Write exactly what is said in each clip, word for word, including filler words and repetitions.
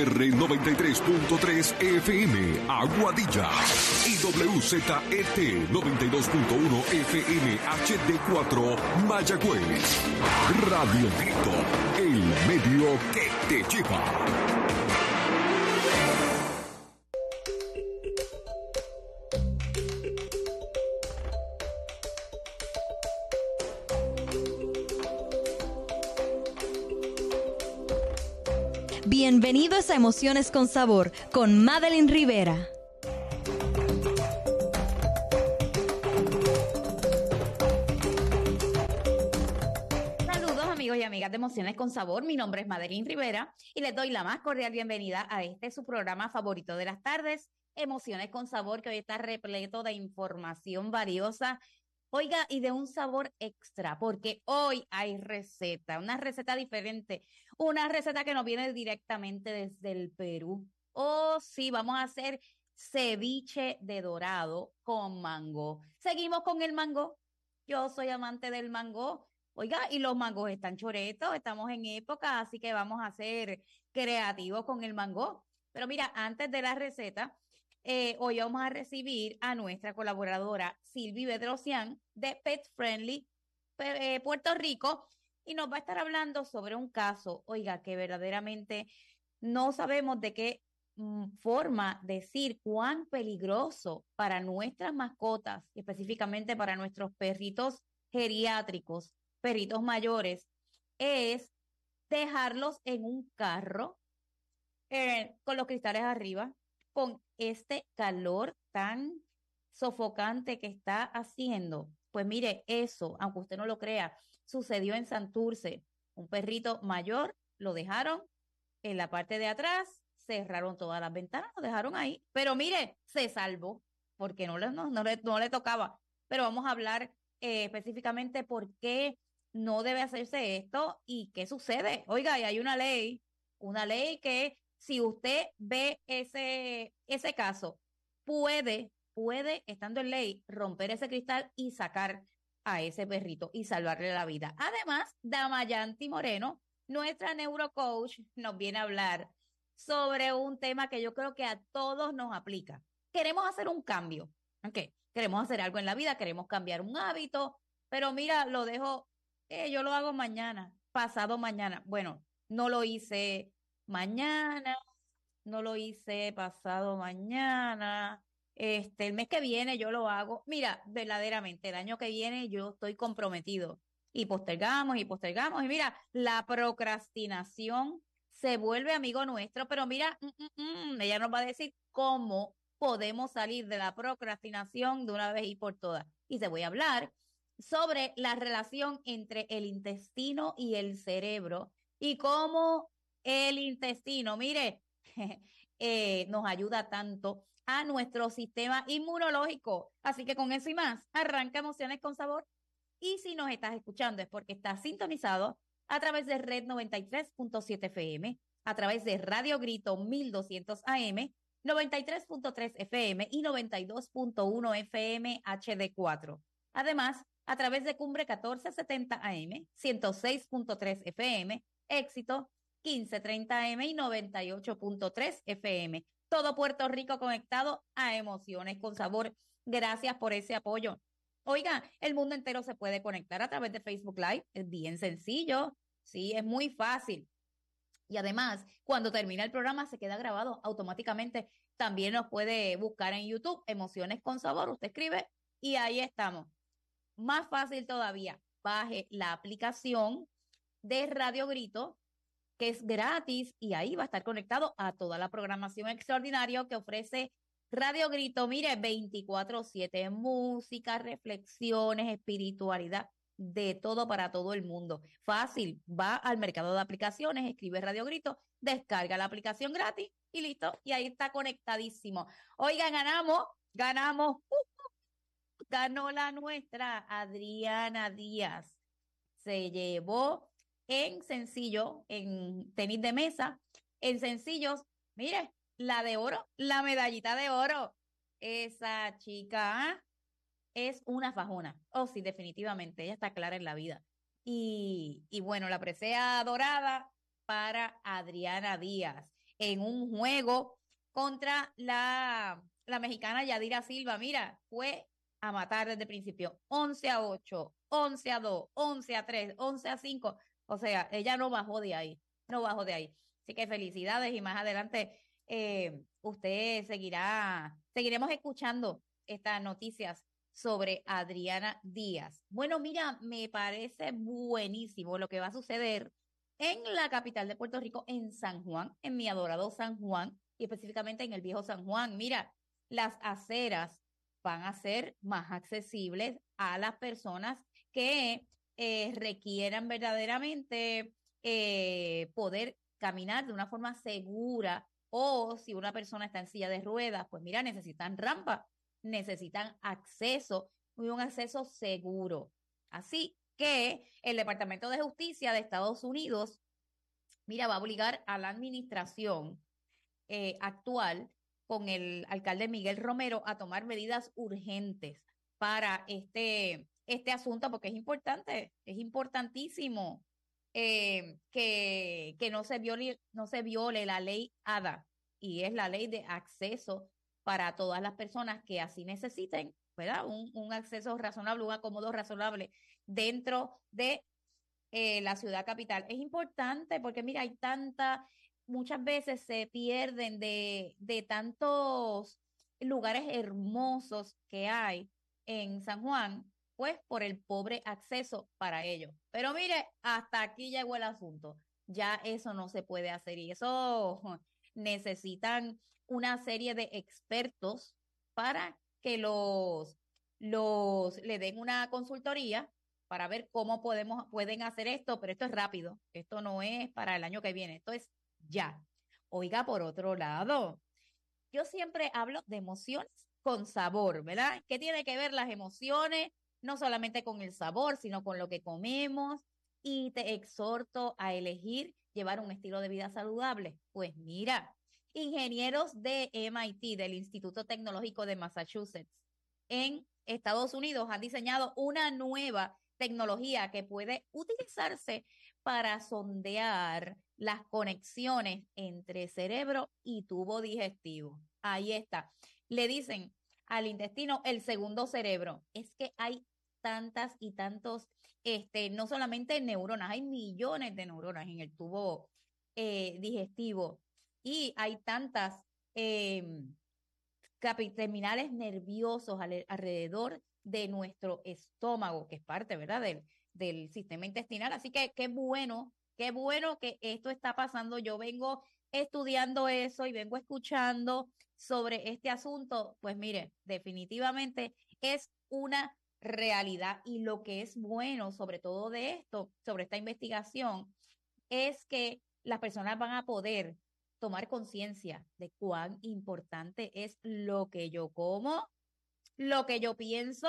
R noventa y tres punto tres F M, Aguadilla. Y W Z E T noventa y dos punto uno F M H D cuatro, Mayagüez. Radio Grito, el medio que te lleva. Bienvenidos a Emociones con Sabor con Madeline Rivera. Saludos amigos y amigas de Emociones con Sabor, mi nombre es Madeline Rivera y les doy la más cordial bienvenida a este su programa favorito de las tardes, Emociones con Sabor, que hoy está repleto de información valiosa. Oiga, y de un sabor extra, porque hoy hay receta, una receta diferente, una receta que nos viene directamente desde el Perú. Oh, sí, vamos a hacer ceviche de dorado con mango. Seguimos con el mango. Yo soy amante del mango. Oiga, y los mangos están choretos, estamos en época, así que vamos a ser creativos con el mango. Pero mira, antes de la receta, Eh, hoy vamos a recibir a nuestra colaboradora Silvi Bedrosian de Pet Friendly eh, Puerto Rico y nos va a estar hablando sobre un caso, oiga, que verdaderamente no sabemos de qué mm, forma decir cuán peligroso para nuestras mascotas, específicamente para nuestros perritos geriátricos, perritos mayores, es dejarlos en un carro eh, con los cristales arriba, con este calor tan sofocante que está haciendo. Pues mire, eso, aunque usted no lo crea, sucedió en Santurce. Un perrito mayor lo dejaron en la parte de atrás, cerraron todas las ventanas, lo dejaron ahí. Pero mire, se salvó, porque no le, no, no le, no le tocaba. Pero vamos a hablar eh, específicamente por qué no debe hacerse esto y qué sucede. Oiga, y hay una ley, una ley que si usted ve ese, ese caso, puede, puede, estando en ley, romper ese cristal y sacar a ese perrito y salvarle la vida. Además, Damayanti Moreno, nuestra neurocoach, nos viene a hablar sobre un tema que yo creo que a todos nos aplica. Queremos hacer un cambio, ¿ok? Queremos hacer algo en la vida, queremos cambiar un hábito, pero mira, lo dejo, eh, yo lo hago mañana, pasado mañana. Bueno, no lo hice mañana, no lo hice pasado mañana, este, el mes que viene yo lo hago. Mira, verdaderamente, el año que viene yo estoy comprometido y postergamos y postergamos y mira, la procrastinación se vuelve amigo nuestro, pero mira, mm, mm, mm, ella nos va a decir cómo podemos salir de la procrastinación de una vez y por todas. Y te voy a hablar sobre la relación entre el intestino y el cerebro y cómo el intestino, mire, eh, nos ayuda tanto a nuestro sistema inmunológico. Así que con eso y más, arranca Emociones con Sabor. Y si nos estás escuchando es porque estás sintonizado a través de Red noventa y tres punto siete F M, a través de Radio Grito mil doscientos A M, noventa y tres punto tres F M y noventa y dos punto uno F M H D cuatro. Además, a través de Cumbre catorce setenta A M, ciento seis punto tres F M, Éxito quince treinta A M y noventa y ocho punto tres F M. Todo Puerto Rico conectado a Emociones con Sabor. Gracias por ese apoyo. Oiga, el mundo entero se puede conectar a través de Facebook Live. Es bien sencillo. Sí, es muy fácil. Y además, cuando termina el programa se queda grabado automáticamente. También nos puede buscar en YouTube, Emociones con Sabor. Usted escribe y ahí estamos. Más fácil todavía, baje la aplicación de Radio Grito, que es gratis y ahí va a estar conectado a toda la programación extraordinaria que ofrece Radio Grito. Mire, veinticuatro siete, música, reflexiones, espiritualidad, de todo para todo el mundo. Fácil, va al mercado de aplicaciones, escribe Radio Grito, descarga la aplicación gratis y listo, y ahí está conectadísimo. Oigan, ganamos, ganamos, uh, uh, ganó la nuestra, Adriana Díaz. Se llevó en sencillo, en tenis de mesa, en sencillos, mire, la de oro, la medallita de oro. Esa chica ¿ah? es una fajona. Oh, sí, definitivamente, ella está clara en la vida. Y, y bueno, la presea dorada para Adriana Díaz. en un juego contra la, la mexicana Yadira Silva. Mira, fue a matar desde el principio. once a ocho, once a dos, once a tres, once a cinco. O sea, ella no bajó de ahí, no bajó de ahí. Así que felicidades y más adelante eh, usted seguirá, seguiremos escuchando estas noticias sobre Adriana Díaz. Bueno, mira, me parece buenísimo lo que va a suceder en la capital de Puerto Rico, en San Juan, en mi adorado San Juan, y específicamente en el viejo San Juan. Mira, las aceras van a ser más accesibles a las personas que eh, requieran verdaderamente eh, poder caminar de una forma segura, o si una persona está en silla de ruedas, pues mira, necesitan rampa, necesitan acceso y un acceso seguro. Así que el Departamento de Justicia de Estados Unidos, mira, va a obligar a la administración eh, actual con el alcalde Miguel Romero a tomar medidas urgentes para este, este asunto, porque es importante, es importantísimo eh, que, que no se viole, no se viole la ley A D A, y es la ley de acceso para todas las personas que así necesiten, ¿verdad? Un, un acceso razonable, un acomodo razonable dentro de eh, la ciudad capital. Es importante porque, mira, hay tanta, muchas veces se pierden de, de tantos lugares hermosos que hay en San Juan, pues por el pobre acceso para ellos. Pero mire, hasta aquí llegó el asunto. Ya eso no se puede hacer, y eso necesitan una serie de expertos para que los, los le den una consultoría para ver cómo podemos, pueden hacer esto, pero esto es rápido, esto no es para el año que viene, esto es ya. Oiga, por otro lado, yo siempre hablo de emociones con sabor, ¿verdad? ¿Qué tiene que ver las emociones? No solamente con el sabor, sino con lo que comemos, y te exhorto a elegir llevar un estilo de vida saludable. Pues mira, ingenieros de M I T, del Instituto Tecnológico de Massachusetts, en Estados Unidos, han diseñado una nueva tecnología que puede utilizarse para sondear las conexiones entre cerebro y tubo digestivo. Ahí está. Le dicen al intestino el segundo cerebro. Es que hay tantas y tantos, este, no solamente neuronas, hay millones de neuronas en el tubo eh, digestivo, y hay tantas eh, terminales nerviosos al, alrededor de nuestro estómago, que es parte, ¿verdad?, del, del sistema intestinal. Así que qué bueno, qué bueno que esto está pasando. Yo vengo estudiando eso y vengo escuchando sobre este asunto. Pues mire, definitivamente es una realidad, y lo que es bueno sobre todo de esto, sobre esta investigación, es que las personas van a poder tomar conciencia de cuán importante es lo que yo como, lo que yo pienso,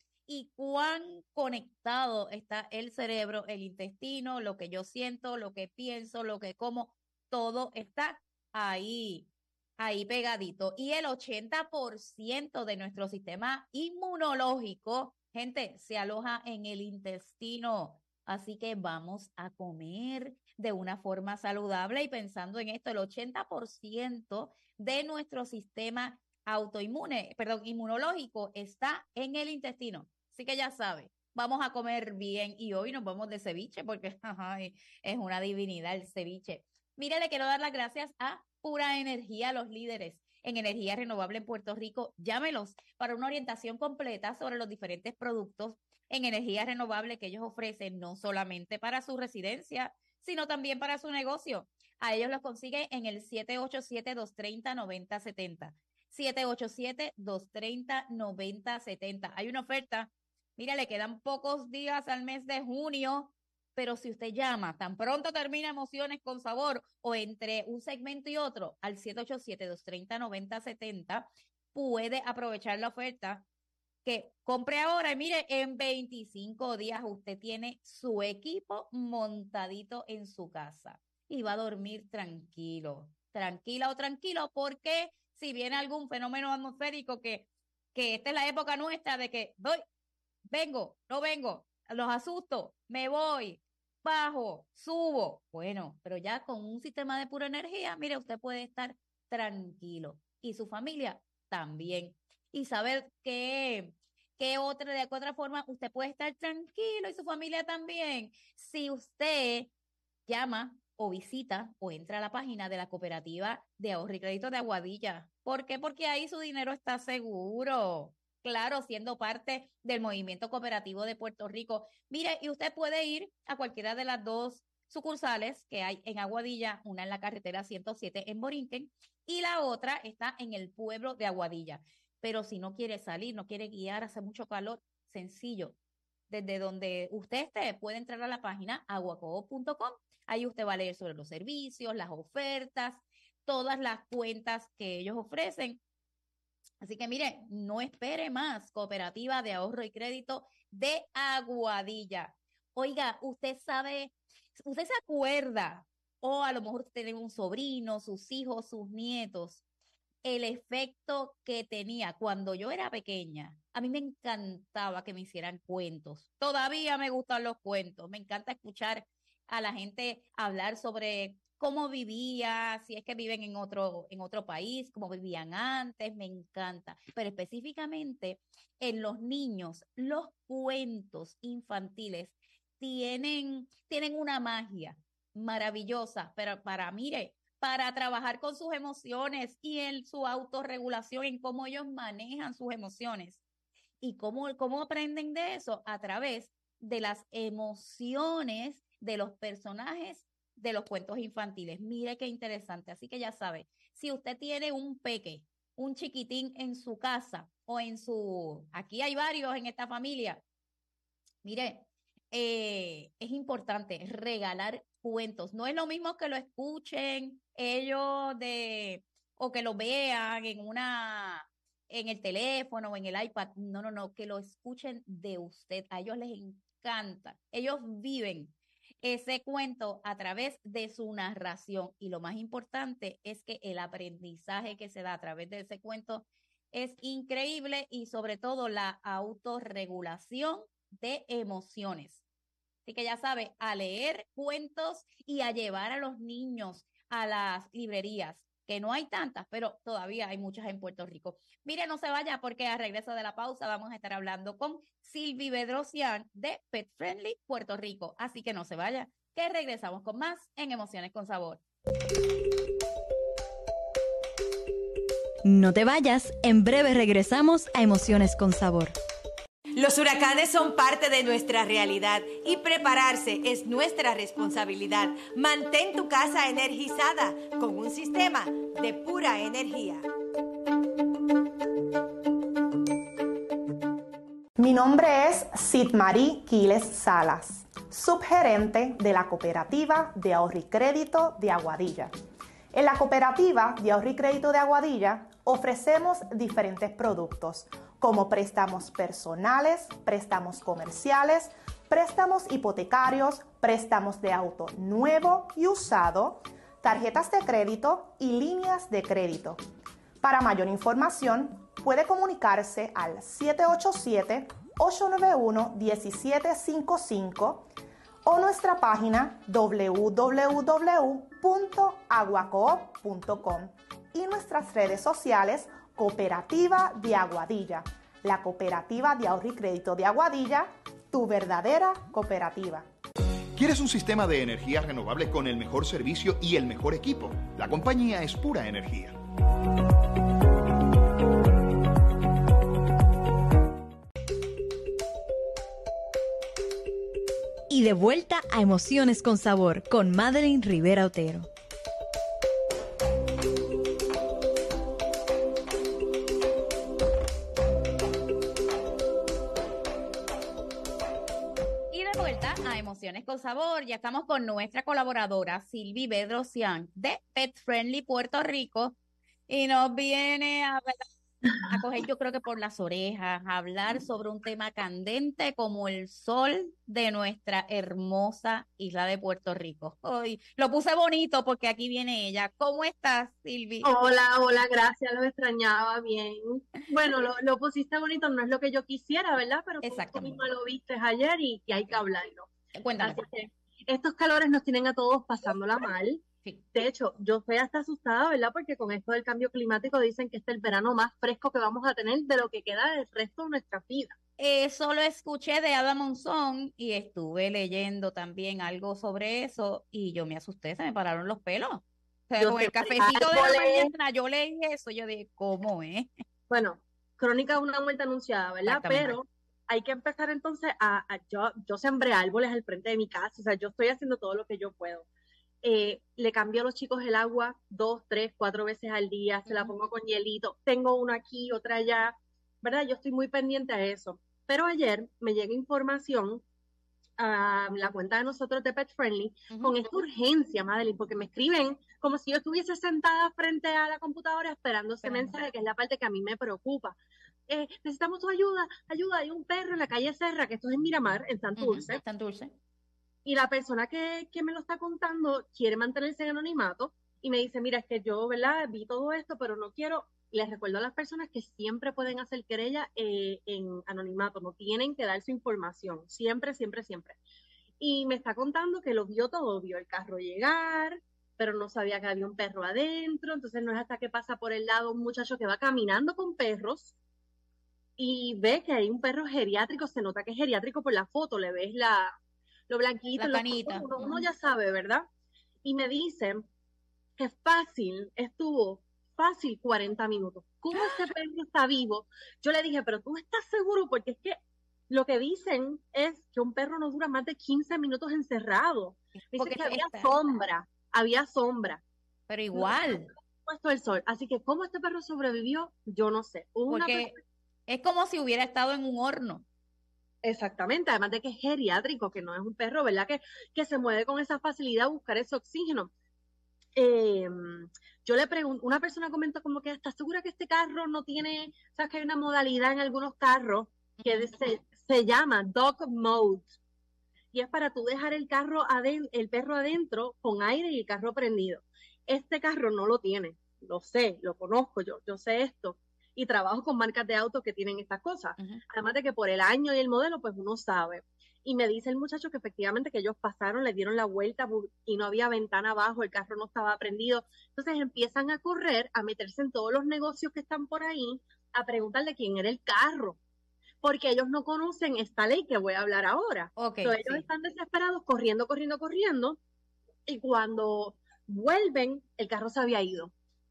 y cuán conectado está el cerebro, el intestino, lo que yo siento, lo que pienso, lo que como, todo está ahí, ahí pegadito. Y el ochenta por ciento de nuestro sistema inmunológico, gente, se aloja en el intestino. Así que vamos a comer de una forma saludable, y pensando en esto, el ochenta por ciento de nuestro sistema autoinmune, perdón, inmunológico está en el intestino. Así que ya sabe, vamos a comer bien, y hoy nos vamos de ceviche porque ajá, es una divinidad el ceviche. Mire, le quiero dar las gracias a Pura Energía, los líderes en energía renovable en Puerto Rico. Llámelos para una orientación completa sobre los diferentes productos en energía renovable que ellos ofrecen, no solamente para su residencia, sino también para su negocio. A ellos los consigue en el siete ocho siete, dos tres cero, nueve cero siete cero. siete ocho siete, dos tres cero, nueve cero siete cero. Hay una oferta. Mira, le quedan pocos días al mes de junio, pero si usted llama, tan pronto termina Emociones con Sabor, o entre un segmento y otro, al siete ocho siete, dos tres cero, nueve cero siete cero, puede aprovechar la oferta. Que compre ahora y mire, en veinticinco días usted tiene su equipo montadito en su casa y va a dormir tranquilo, tranquila o tranquilo, porque si viene algún fenómeno atmosférico, que, que esta es la época nuestra de que voy, vengo, no vengo, los asusto, me voy, bajo, subo. Bueno, pero ya con un sistema de pura energía, mire, usted puede estar tranquilo y su familia también. Y saber que, que otra, de qué otra forma usted puede estar tranquilo y su familia también. Si usted llama o visita o entra a la página de la Cooperativa de Ahorro y Crédito de Aguadilla. ¿Por qué? Porque ahí su dinero está seguro. Claro, siendo parte del movimiento cooperativo de Puerto Rico. Mire, y usted puede ir a cualquiera de las dos sucursales que hay en Aguadilla, una en la carretera ciento siete en Borinquen y la otra está en el pueblo de Aguadilla. Pero si no quiere salir, no quiere guiar, hace mucho calor, sencillo. Desde donde usted esté, puede entrar a la página aguacoop punto com. Ahí usted va a leer sobre los servicios, las ofertas, todas las cuentas que ellos ofrecen. Así que mire, no espere más. Cooperativa de Ahorro y Crédito de Aguadilla. Oiga, usted sabe, usted se acuerda, o a lo mejor usted tiene un sobrino, sus hijos, sus nietos, el efecto que tenía cuando yo era pequeña. A mí me encantaba que me hicieran cuentos. Todavía me gustan los cuentos. Me encanta escuchar a la gente hablar sobre cómo vivía, si es que viven en otro, en otro país, cómo vivían antes, me encanta. Pero específicamente en los niños, los cuentos infantiles tienen, tienen una magia maravillosa, pero para, mire, para trabajar con sus emociones y en su autorregulación, en cómo ellos manejan sus emociones. ¿Y cómo, cómo aprenden de eso? A través de las emociones de los personajes de los cuentos infantiles. Mire qué interesante. Así que ya sabe, si usted tiene un peque, un chiquitín en su casa o en su... Aquí hay varios en esta familia. Mire, eh, es importante regalar cuentos. No es lo mismo que lo escuchen ellos de o que lo vean en una en el teléfono o en el iPad. No, no, no, que lo escuchen de usted. A ellos les encanta. Ellos viven ese cuento a través de su narración. Y lo más importante es que el aprendizaje que se da a través de ese cuento es increíble y sobre todo la autorregulación de emociones. Así que ya sabe, a leer cuentos y a llevar a los niños a las librerías, que no hay tantas, pero todavía hay muchas en Puerto Rico. Mire, no se vaya porque a regreso de la pausa vamos a estar hablando con Silvi Bedrosian de Pet Friendly Puerto Rico. Así que no se vaya, que regresamos con más en Emociones con Sabor. No te vayas, en breve regresamos a Emociones con Sabor. Los huracanes son parte de nuestra realidad y prepararse es nuestra responsabilidad. Mantén tu casa energizada con un sistema de pura energía. Mi nombre es Sidmarí Quiles Salas, subgerente de la Cooperativa de Ahorro y Crédito de Aguadilla. En la Cooperativa de Ahorro y Crédito de Aguadilla ofrecemos diferentes productos como préstamos personales, préstamos comerciales, préstamos hipotecarios, préstamos de auto nuevo y usado, tarjetas de crédito y líneas de crédito. Para mayor información, puede comunicarse al siete ocho siete, ocho nueve uno, uno siete cinco cinco o nuestra página w w w punto aguacoop punto com y nuestras redes sociales Cooperativa de Aguadilla, la Cooperativa de Ahorro y Crédito de Aguadilla, tu verdadera cooperativa. ¿Quieres un sistema de energía renovable con el mejor servicio y el mejor equipo? La compañía es Pura Energía. Y de vuelta a Emociones con Sabor con Madeline Rivera Otero. Emociones con Sabor, ya estamos con nuestra colaboradora Silvi Bedrosian de Pet Friendly Puerto Rico y nos viene a, a coger, yo creo que por las orejas, a hablar sobre un tema candente como el sol de nuestra hermosa isla de Puerto Rico. Hoy lo puse bonito porque aquí viene ella. ¿Cómo estás, Silvi? Hola, hola, gracias, los extrañaba bien. Bueno, lo, lo pusiste bonito, no es lo que yo quisiera, ¿verdad? Pero tú misma lo viste ayer y, y hay que hablarlo. Cuéntame. Así que, estos calores nos tienen a todos pasándola mal. Sí. De hecho, yo estoy hasta asustada, ¿verdad? Porque con esto del cambio climático dicen que este es el verano más fresco que vamos a tener de lo que queda del resto de nuestra vida. Eso lo escuché de Ada Monzón y estuve leyendo también algo sobre eso y yo me asusté, se me pararon los pelos. O sea, Yo con sé el que cafecito de la árboles- mañana yo leí eso, yo dije, ¿cómo es? Bueno, crónica de una muerte anunciada, ¿verdad? Exactamente. Pero hay que empezar entonces a, a- yo, yo sembré árboles al frente de mi casa, o sea, yo estoy haciendo todo lo que yo puedo. Eh, le cambio a los chicos el agua dos, tres, cuatro veces al día, se la Ujú. pongo con hielito, tengo una aquí, otra allá, ¿verdad? Yo estoy muy pendiente a eso. Pero ayer me llega información a la cuenta de nosotros de Pet Friendly Ujú. con esta urgencia, Madeline, porque me escriben como si yo estuviese sentada frente a la computadora esperando ese Esperando. mensaje, que es la parte que a mí me preocupa. Eh, necesitamos tu ayuda, ayuda, hay un perro en la calle Serra, que esto es en Miramar, en Santurce, Ujú, tan dulce. y la persona que, que me lo está contando quiere mantenerse en anonimato y me dice, mira, es que yo, ¿verdad? Vi todo esto, pero no quiero. Les recuerdo a las personas que siempre pueden hacer querella eh, en anonimato, no tienen que dar su información, siempre, siempre, siempre. Y me está contando que lo vio todo, vio el carro llegar, pero no sabía que había un perro adentro, entonces no es hasta que pasa por el lado un muchacho que va caminando con perros y ve que hay un perro geriátrico, se nota que es geriátrico por la foto, le ves la, lo blanquito, La los canita. ojos, uno, uno Ujú. ya sabe, ¿verdad? Y me dicen que fácil, estuvo fácil cuarenta minutos. ¿Cómo ese perro está vivo? Yo le dije, pero tú estás seguro, porque es que lo que dicen es que un perro no dura más de quince minutos encerrado. Dicen Porque que había está- sombra, había sombra. Pero igual, Puesto el sol. Así que cómo este perro sobrevivió, yo no sé. Una porque persona- es como si hubiera estado en un horno. Exactamente, además de que es geriátrico, que no es un perro, ¿verdad? Que, que se mueve con esa facilidad a buscar ese oxígeno. Eh, yo le pregunto, una persona comentó como que, ¿estás segura que este carro no tiene, sabes que hay una modalidad en algunos carros que se, se llama dog mode? Y es para tú dejar el carro aden- el perro adentro con aire y el carro prendido. Este carro no lo tiene, lo sé, lo conozco, yo, yo sé esto. Y trabajo con marcas de autos que tienen estas cosas. Ujú. Además de que por el año y el modelo, pues uno sabe. Y me dice el muchacho que efectivamente que ellos pasaron, le dieron la vuelta y no había ventana abajo, el carro no estaba prendido. Entonces empiezan a correr, a meterse en todos los negocios que están por ahí, a preguntarle quién era el carro, porque ellos no conocen esta ley que voy a hablar ahora. Ok, Entonces ellos sí. están desesperados, corriendo, corriendo, corriendo, y cuando vuelven, el carro se había ido.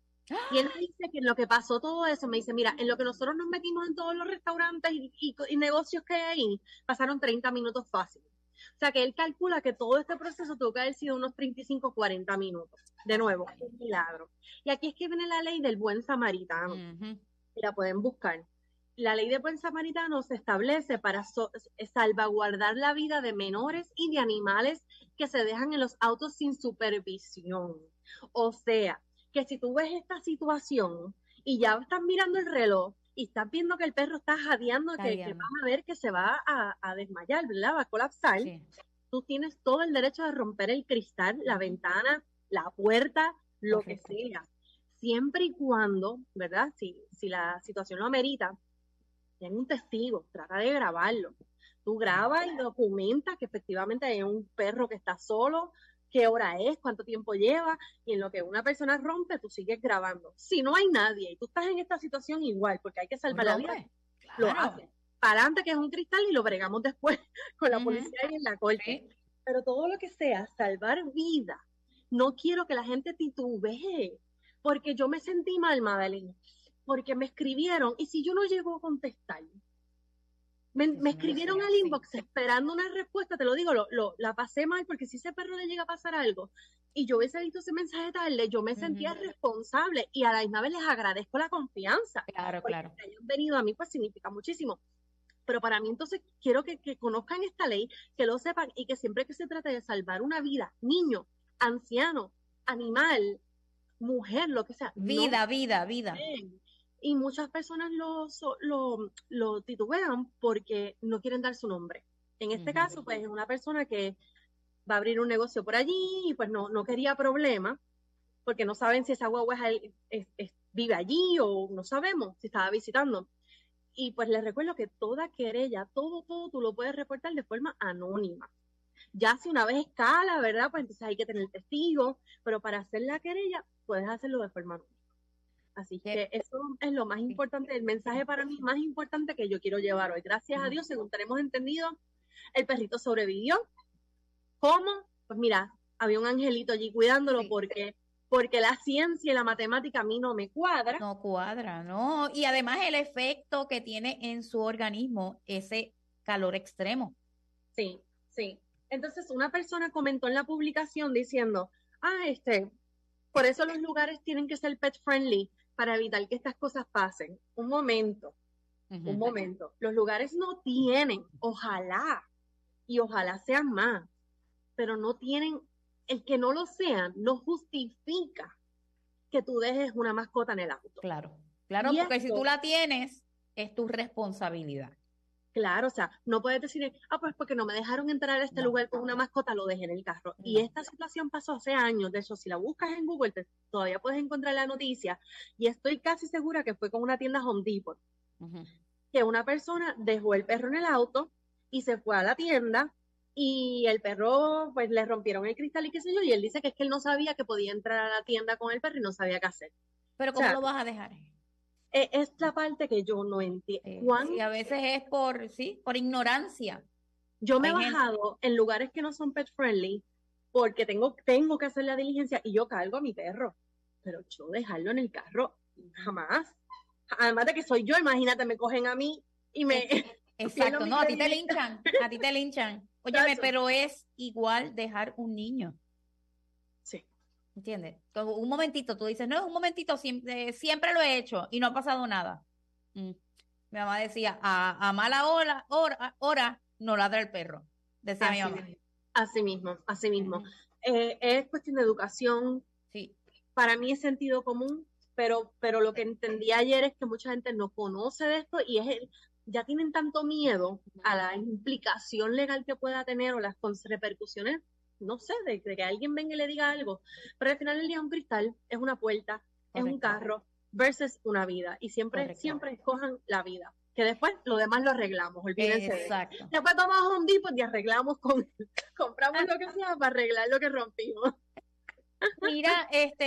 Y él me dice que en lo que pasó todo eso, me dice, mira, en lo que nosotros nos metimos en todos los restaurantes y, y- y negocios que hay ahí, pasaron treinta minutos fáciles. O sea que él calcula que todo este proceso tuvo que haber sido unos treinta y cinco, cuarenta minutos. De nuevo, un milagro. Y aquí es que viene la ley del buen samaritano. Ujú. Y la pueden buscar. La ley de buen samaritano se establece para so- salvaguardar la vida de menores y de animales que se dejan en los autos sin supervisión. O sea, que si tú ves esta situación y ya estás mirando el reloj y estás viendo que el perro está jadeando, que, que Jadeando. vas a ver que se va a, a desmayar, ¿verdad? Va a colapsar, Sí. tú tienes todo el derecho de romper el cristal, la Ujú. ventana, la puerta, lo Correcto. que sea. Siempre y cuando, ¿verdad? Si, si la situación lo amerita, ten un testigo, trata de grabarlo. Tú grabas y documentas que efectivamente hay un perro que está solo, qué hora es, cuánto tiempo lleva, y en lo que una persona rompe, tú sigues grabando. Si no hay nadie y tú estás en esta situación igual, porque hay que salvar la vida, Rompe. lo Claro. haces. Para adelante, que es un cristal, y lo bregamos después con la Ujú. policía y en la corte. Sí. Pero todo lo que sea salvar vida, no quiero que la gente titubee, porque yo me sentí mal, Madeline, porque me escribieron, y si yo no llego a contestar, me, Sí, me sí, no escribieron sea al así. inbox esperando una respuesta, te lo digo, lo, lo, la pasé mal, porque si ese perro le llega a pasar algo, y yo hubiese visto ese mensaje tarde, yo me sentía Ujú. responsable, y a la misma vez les agradezco la confianza, Claro, porque claro. que hayan venido a mí, pues significa muchísimo. Pero para mí entonces quiero que, que conozcan esta ley, que lo sepan, y que siempre que se trate de salvar una vida, niño, anciano, animal, mujer, lo que sea, no Vida, vida, vida. creen. Y muchas personas lo, so- lo, lo titubean porque no quieren dar su nombre. En este Ujú. caso, pues es una persona que va a abrir un negocio por allí y pues no, no quería problema, porque no saben si esa guagua es- es- es- vive allí o no sabemos si estaba visitando. Y pues les recuerdo que toda querella, todo, todo, tú lo puedes reportar de forma anónima. Ya si una vez escala, ¿verdad? Pues entonces hay que tener testigos, pero para hacer la querella puedes hacerlo de forma anónima. Así que eso es lo más importante, el mensaje para mí más importante que yo quiero llevar hoy. Gracias a Dios, según tenemos entendido, el perrito sobrevivió. ¿Cómo? Pues mira, había un angelito allí cuidándolo sí. porque, porque la ciencia y la matemática a mí no me cuadra. No cuadra, ¿no? Y además el efecto que tiene en su organismo ese calor extremo. Sí, sí. Entonces una persona comentó en la publicación diciendo, ah, este, por eso los lugares tienen que ser pet friendly, para evitar que estas cosas pasen. Un momento, uh-huh. un momento. Los lugares no tienen, ojalá, y ojalá sean más, pero no tienen, el que no lo sean, no justifica que tú dejes una mascota en el auto. Claro, claro, y porque esto, si tú la tienes, es tu responsabilidad. Claro, o sea, no puedes decir, ah, pues porque no me dejaron entrar a este no. lugar con una mascota, lo dejé en el carro. No. Y esta situación pasó hace años, de hecho, si la buscas en Google, te, todavía puedes encontrar la noticia, y estoy casi segura que fue con una tienda Home Depot, uh-huh. que una persona dejó el perro en el auto y se fue a la tienda, y el perro, pues, le rompieron el cristal y qué sé yo, y él dice que es que él no sabía que podía entrar a la tienda con el perro y no sabía qué hacer. Pero ¿cómo o sea, lo vas a dejar? Es la parte que yo no entiendo. Eh, sí, a veces es por, sí, por ignorancia. Yo me he bajado en lugares que no son pet friendly porque tengo, tengo que hacer la diligencia y yo cargo a mi perro. Pero yo dejarlo en el carro, jamás. Además de que soy yo, imagínate, me cogen a mí y me... Exacto, no, a ti te linchan, a ti te linchan. Óyeme, pero es igual dejar un niño. Sí. ¿Entiendes? Un momentito, tú dices, no, es un momentito, siempre, siempre lo he hecho y no ha pasado nada. Mm. Mi mamá decía, a, a mala hora, hora, hora no ladra el perro, decía así mi mamá. Mismo, así mismo, así mismo. Uh-huh. eh, es cuestión de educación, sí. Para mí es sentido común, pero, pero lo que entendí ayer es que mucha gente no conoce de esto y es el, ya tienen tanto miedo a la implicación legal que pueda tener o las repercusiones, no sé, de, de que alguien venga y le diga algo, pero al final del día es un cristal, es una puerta, correcto. Es un carro versus una vida, y siempre, correcto. Siempre escojan la vida, que después lo demás lo arreglamos, olvídense. Exacto. De después tomamos un dip y arreglamos con, compramos lo que sea para arreglar lo que rompimos. Mira,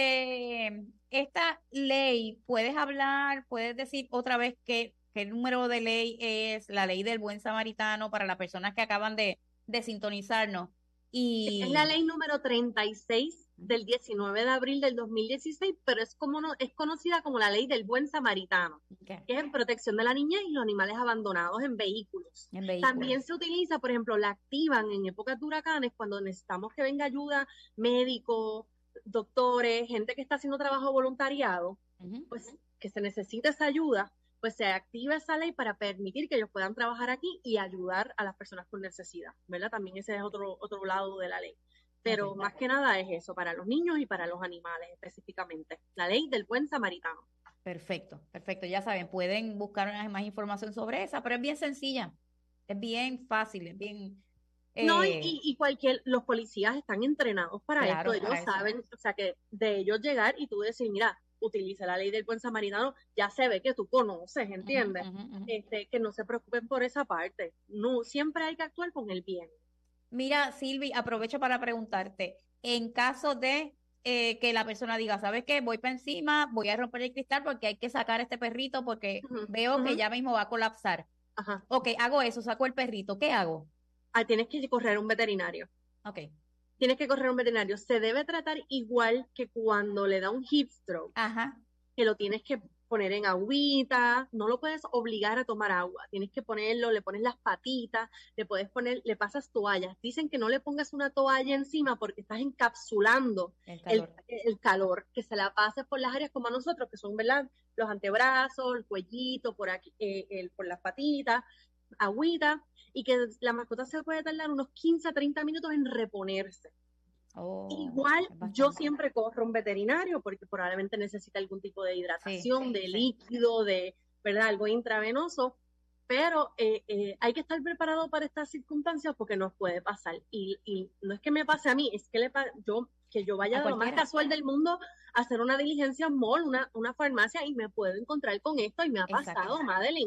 este, esta ley, puedes hablar, puedes decir otra vez qué, qué número de ley es la ley del buen samaritano para las personas que acaban de, de sintonizarnos. Y... Es la ley número treinta y seis del diecinueve de abril del dos mil dieciséis, pero es como no, es conocida como la ley del buen samaritano, okay. que es en protección de la niñez y los animales abandonados en vehículos. en vehículos. También se utiliza, por ejemplo, la activan en épocas de huracanes cuando necesitamos que venga ayuda, médicos, doctores, gente que está haciendo trabajo voluntariado, uh-huh. pues que se necesita esa ayuda, pues se activa esa ley para permitir que ellos puedan trabajar aquí y ayudar a las personas con necesidad, ¿verdad? También ese es otro, otro lado de la ley. Pero okay, más que nada es eso, para los niños y para los animales específicamente. La ley del buen samaritano. Perfecto, perfecto. Ya saben, pueden buscar más información sobre esa, pero es bien sencilla, es bien fácil, es bien... Eh... No, y, y cualquier, los policías están entrenados para claro, esto, ellos para saben, o sea, que de ellos llegar y tú decir, mira, utiliza la ley del buen samaritano, ya se ve que tú conoces, ¿entiendes? Uh-huh, uh-huh. Este, que no se preocupen por esa parte. No, siempre hay que actuar con el bien. Mira, Silvi, aprovecho para preguntarte, en caso de eh, que la persona diga, ¿sabes qué? Voy para encima, voy a romper el cristal porque hay que sacar a este perrito porque uh-huh, veo uh-huh. que ya mismo va a colapsar. Ajá. Ok, hago eso, saco el perrito, ¿qué hago? Ah, tienes que correr a un veterinario. Ok. Tienes que correr a un veterinario. Se debe tratar igual que cuando le da un heat stroke. Ajá. Que lo tienes que poner en agüita, no lo puedes obligar a tomar agua, tienes que ponerlo, le pones las patitas, le puedes poner, le pasas toallas. Dicen que no le pongas una toalla encima porque estás encapsulando el calor, el, el calor que se la pases por las áreas como a nosotros, que son, ¿verdad? Los antebrazos, el cuellito, por aquí, eh, el, por las patitas, agüita, y que la mascota se puede tardar unos quince a treinta minutos en reponerse. Oh, Igual yo siempre corro a un veterinario porque probablemente necesita algún tipo de hidratación, sí, sí, de sí. líquido, de, ¿verdad? Algo intravenoso, pero eh, eh, hay que estar preparado para estas circunstancias porque nos puede pasar. Y, y no es que me pase a mí, es que le pa- yo que yo vaya de lo más casual del mundo a hacer una diligencia en mall, una, una farmacia, y me puedo encontrar con esto y me ha pasado, Madeline.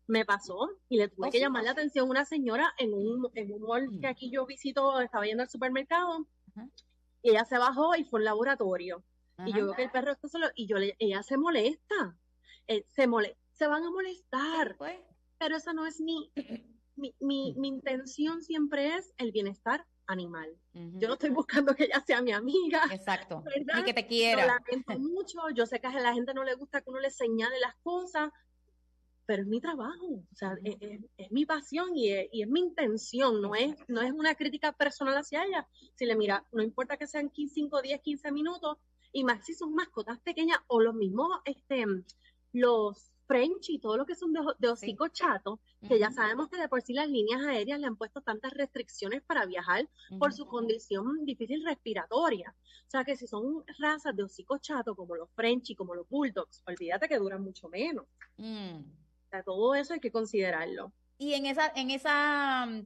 me pasó y le tuve Oh, que sí, llamar la atención a una señora en un, en un mall Mm. que aquí yo visito, estaba yendo al supermercado, Ajá. y ella se bajó y fue a un laboratorio. Y Ajá. yo veo que el perro está solo, y yo le, ella se molesta, eh, se mole, se van a molestar, Sí, pues. pero esa no es mi, mi, mi, mi intención siempre es el bienestar animal. Ujú. Yo no estoy buscando que ella sea mi amiga, Exacto. ¿verdad? Ni que te Lo quiera. lamento mucho, yo sé que a la gente no le gusta que uno le señale las cosas, pero es mi trabajo, o sea, es, es, es mi pasión y es, y es mi intención, no es, no es una crítica personal hacia ella. Si le mira, no importa que sean cinco, diez, quince minutos, y más si son mascotas pequeñas o los mismos, este, los French y todo lo que son de, de hocico Sí. chato, que ya Ujú. sabemos que de por sí las líneas aéreas le han puesto tantas restricciones para viajar por Ujú. su condición difícil respiratoria. O sea que si son razas de hocico chato como los French y como los Bulldogs, olvídate que duran mucho menos. Mm. O sea, todo eso hay que considerarlo. Y en esa, en esa mm,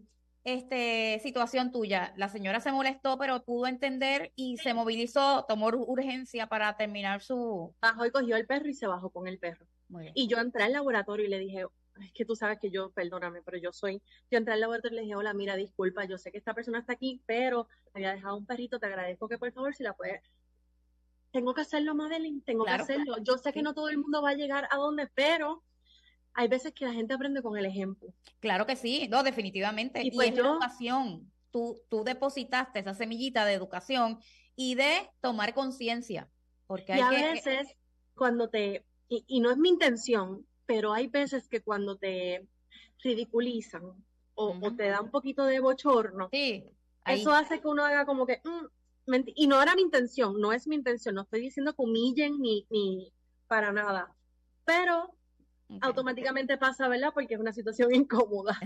este, situación tuya, la señora se molestó, pero pudo entender y se movilizó, tomó ur- urgencia para terminar su... Bajó y cogió el perro y se bajó con el perro. Muy bien. Y yo entré al laboratorio y le dije, es que tú sabes que yo, perdóname, pero yo soy, yo entré al laboratorio y le dije, hola, mira, disculpa, yo sé que esta persona está aquí, pero me había dejado un perrito, te agradezco que por favor si la puedes... Tengo que hacerlo, Madeline, tengo Claro. que hacerlo. Yo sé que Sí. no todo el mundo va a llegar a donde, pero hay veces que la gente aprende con el ejemplo. Claro que sí, no, definitivamente. Y Y, pues es yo- educación. Tú, tú depositaste esa semillita de educación y de tomar conciencia. Porque Y hay a que... veces, cuando te, y, y no es mi intención, pero hay veces que cuando te ridiculizan o, Ujú. o te da un poquito de bochorno, Sí, ahí. eso hace que uno haga como que, mm, menti- y no era mi intención, no es mi intención, no estoy diciendo que humillen ni, ni para nada, pero Ok. automáticamente pasa, ¿verdad? Porque es una situación incómoda.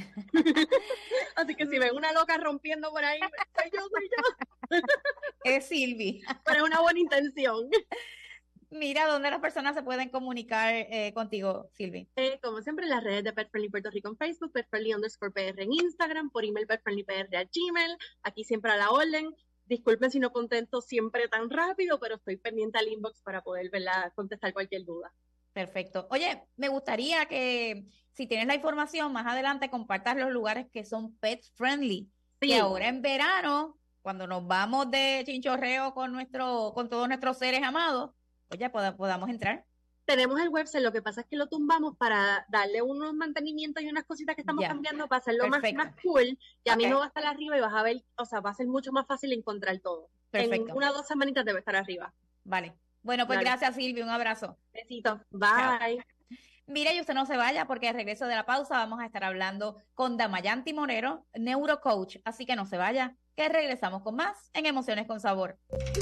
Así que si ven una loca rompiendo por ahí, soy yo, soy yo, Es Silvi. pero es una buena intención. Mira, ¿dónde las personas se pueden comunicar eh, contigo, Silvi? Eh, como siempre, en las redes de Pet Friendly Puerto Rico en Facebook, Pet Friendly underscore P R en Instagram, por email petfriendlypr a Gmail, aquí siempre a la orden. Disculpen si no contesto siempre tan rápido, pero estoy pendiente al inbox para poder, ¿verdad?, contestar cualquier duda. Perfecto. Oye, me gustaría que si tienes la información más adelante compartas los lugares que son pet friendly. Sí. Que ahora en verano, cuando nos vamos de chinchorreo con nuestro, con todos nuestros seres amados, oye, poda- podamos entrar. Tenemos el website, lo que pasa es que lo tumbamos para darle unos mantenimientos y unas cositas que estamos Ya. cambiando para hacerlo más, Perfecto. más cool. Y a mí Ok. me va a estar arriba y vas a ver, o sea, va a ser mucho más fácil encontrar todo. Perfecto. En una o dos semanitas debe estar arriba. Vale. Bueno, pues Dale. gracias, Silvi. Un abrazo. Besitos. Bye. Mire, y usted no se vaya porque al regreso de la pausa vamos a estar hablando con Damayanti Moreno, neurocoach. Así que no se vaya, que regresamos con más en Emociones con Sabor.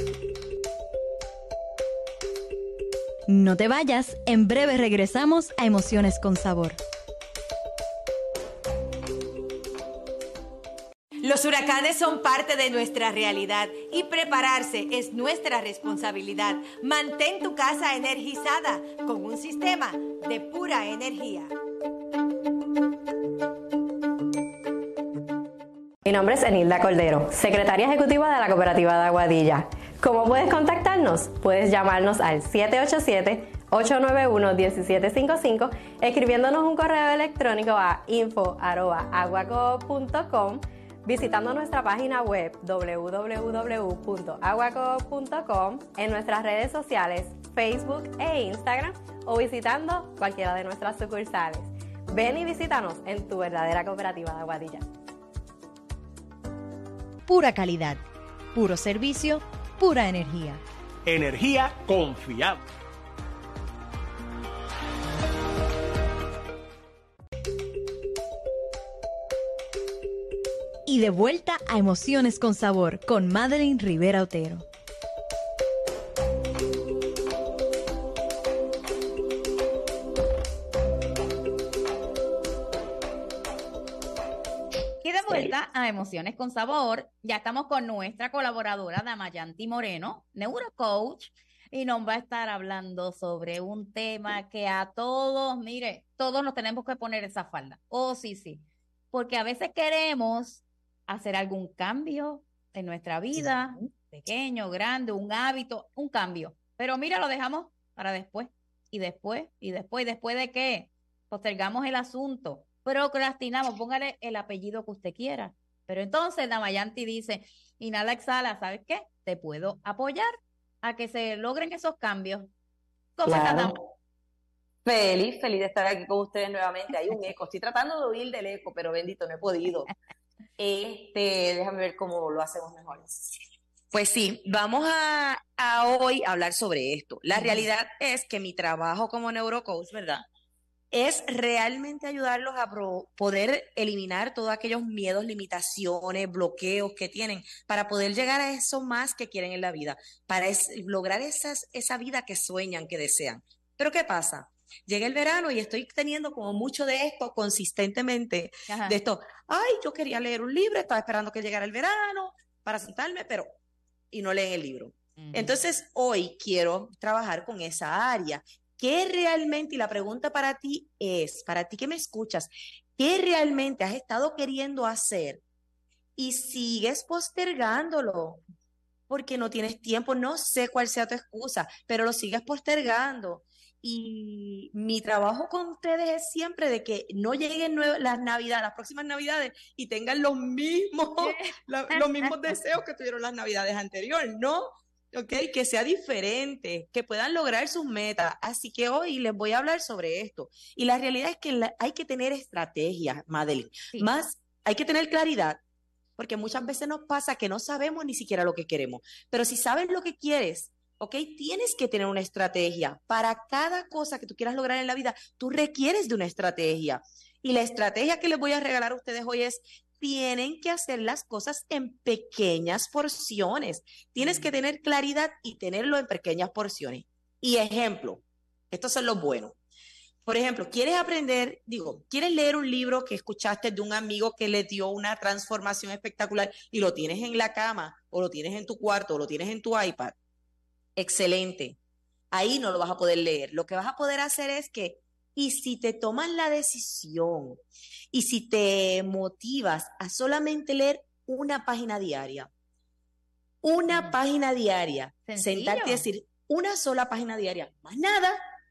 No te vayas, en breve regresamos a Emociones con Sabor. Los huracanes son parte de nuestra realidad y prepararse es nuestra responsabilidad. Mantén tu casa energizada con un sistema de pura energía. Mi nombre es Enilda Cordero, secretaria ejecutiva de la Cooperativa de Aguadilla. ¿Cómo puedes contactarnos? Puedes llamarnos al siete ocho siete, ocho nueve uno, uno siete cinco cinco, escribiéndonos un correo electrónico a info arroba aguaco punto com, visitando nuestra página web doble u doble u doble u punto aguaco punto com, en nuestras redes sociales Facebook e Instagram o visitando cualquiera de nuestras sucursales. Ven y visítanos en tu verdadera Cooperativa de Aguadilla. Pura calidad, puro servicio, pura energía. Energía confiable. Y de vuelta a Emociones con Sabor con Madeline Rivera Otero. Y de vuelta a Emociones con Sabor, ya estamos con nuestra colaboradora Damayanti Moreno, neurocoach, y nos va a estar hablando sobre un tema que a todos, mire, todos nos tenemos que poner esa falda. Oh, sí, sí. Porque a veces queremos hacer algún cambio en nuestra vida, pequeño, grande, un hábito, un cambio. Pero mira, lo dejamos para después, y después, y después, ¿después de qué? postergamos el asunto, procrastinamos, póngale el apellido que usted quiera. Pero entonces Damayanti dice, inhala, exhala, ¿sabes qué? Te puedo apoyar a que se logren esos cambios. ¿Cómo Claro. estás, Dama? Feliz, feliz de estar aquí con ustedes nuevamente. Hay un eco, estoy tratando de huir del eco, pero bendito, no he podido. Este, déjame ver cómo lo hacemos mejor. Pues sí, vamos a, a hoy hablar sobre esto. La realidad es que mi trabajo como neurocoach, ¿verdad? Es realmente ayudarlos a pro- poder eliminar todos aquellos miedos, limitaciones, bloqueos que tienen para poder llegar a eso más que quieren en la vida, para es- lograr esas, esa vida que sueñan, que desean. Pero ¿qué pasa? Llega el verano y estoy teniendo como mucho de esto consistentemente, Ajá. de esto, ay, yo quería leer un libro, estaba esperando que llegara el verano para sentarme, pero, y no leen el libro. Ujú. Entonces, hoy quiero trabajar con esa área. ¿Qué realmente, y la pregunta para ti es, para ti que me escuchas, qué realmente has estado queriendo hacer y sigues postergándolo porque no tienes tiempo? No sé cuál sea tu excusa, pero lo sigues postergando. Y mi trabajo con ustedes es siempre de que no lleguen nue- las navidades, las próximas navidades, y tengan los mismos, la- los mismos deseos que tuvieron las navidades anteriores, ¿no? ¿Ok? Que sea diferente, que puedan lograr sus metas. Así que hoy les voy a hablar sobre esto. Y la realidad es que la- hay que tener estrategias, Madeline. Sí. Más, hay que tener claridad, porque muchas veces nos pasa que no sabemos ni siquiera lo que queremos. Pero si sabes lo que quieres, ¿ok? Tienes que tener una estrategia. Para cada cosa que tú quieras lograr en la vida, tú requieres de una estrategia. Y la estrategia que les voy a regalar a ustedes hoy es, tienen que hacer las cosas en pequeñas porciones. Tienes que tener claridad y tenerlo en pequeñas porciones. Y ejemplo, estos son los buenos. Por ejemplo, ¿quieres aprender, digo, quieres leer un libro que escuchaste de un amigo que le dio una transformación espectacular y lo tienes en la cama, o lo tienes en tu cuarto, o lo tienes en tu iPad? Excelente. Ahí no lo vas a poder leer. Lo que vas a poder hacer es que, y si te tomas la decisión, y si te motivas a solamente leer una página diaria, una Ujú. página diaria, Sencillo. sentarte y decir una sola página diaria, más nada,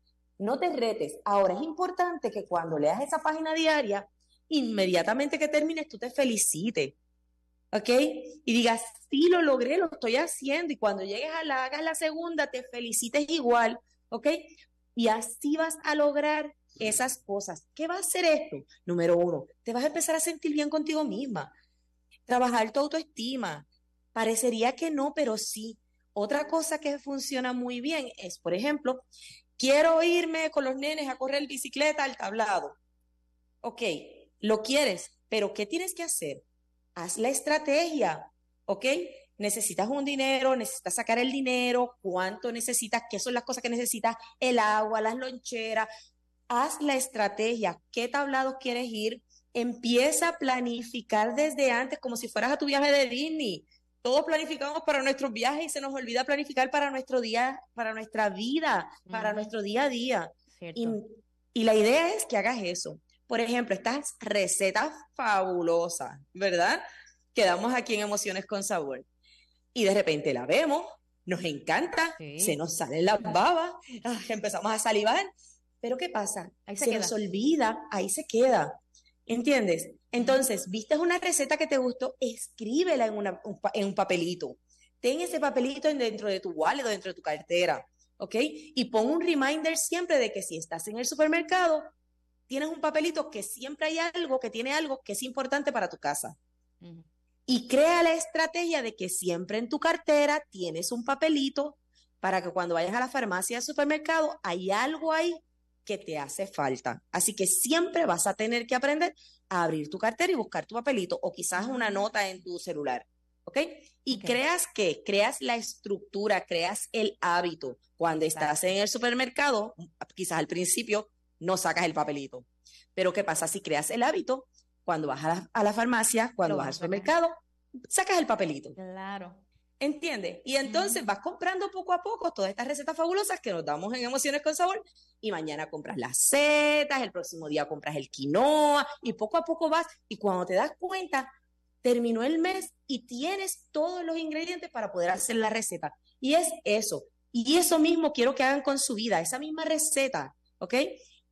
no te retes. Ahora es importante que cuando leas esa página diaria, inmediatamente que termines, tú te felicites, ¿ok? Y digas, sí, lo logré, lo estoy haciendo. Y cuando llegues a la, hagas la segunda, te felicites igual, ¿ok? Y así vas a lograr esas cosas. ¿Qué va a hacer esto? Número uno, te vas a empezar a sentir bien contigo misma, trabajar tu autoestima. Parecería que no, pero sí. Otra cosa que funciona muy bien es, por ejemplo, quiero irme con los nenes a correr bicicleta al tablado. Ok, lo quieres, pero ¿qué tienes que hacer? Haz la estrategia, ¿ok? Necesitas un dinero, necesitas sacar el dinero, cuánto necesitas, qué son las cosas que necesitas, el agua, las loncheras. Haz la estrategia, qué tablados quieres ir, empieza a planificar desde antes como si fueras a tu viaje de Disney. Todos planificamos para nuestros viajes y se nos olvida planificar para nuestro día, para nuestra vida, para Ujú. nuestro día a día. Cierto. Y, y la idea es que hagas eso. Por ejemplo, estas recetas fabulosas, ¿verdad? Que damos aquí en Emociones con Sabor. Y de repente la vemos, nos encanta, Sí. se nos salen las babas, ah, empezamos a salivar. Pero ¿qué pasa? Ahí se Se queda. nos olvida, ahí se queda. ¿Entiendes? Entonces, viste una receta que te gustó, escríbela en, una, un pa- en un papelito. Ten ese papelito en- dentro de tu wallet o dentro de tu cartera, ¿ok? Y pon un reminder siempre de que si estás en el supermercado, tienes un papelito que siempre hay algo, que tiene algo que es importante para tu casa. Ujú. Y crea la estrategia de que siempre en tu cartera tienes un papelito para que cuando vayas a la farmacia, al supermercado, hay algo ahí que te hace falta. Así que siempre vas a tener que aprender a abrir tu cartera y buscar tu papelito o quizás una nota en tu celular, ¿ok? Y Ok. creas que, creas la estructura, creas el hábito. Cuando estás en el supermercado, quizás al principio no sacas el papelito. Pero ¿qué pasa si creas el hábito? Cuando vas a la, a la farmacia, cuando Lo vas al vas a sacar. supermercado, sacas el papelito. Claro. ¿Entiendes? Y entonces Ujú. vas comprando poco a poco todas estas recetas fabulosas que nos damos en Emociones con Sabor y mañana compras las setas, el próximo día compras el quinoa y poco a poco vas y cuando te das cuenta, terminó el mes y tienes todos los ingredientes para poder hacer la receta. Y es eso. Y eso mismo quiero que hagan con su vida, esa misma receta, ¿ok?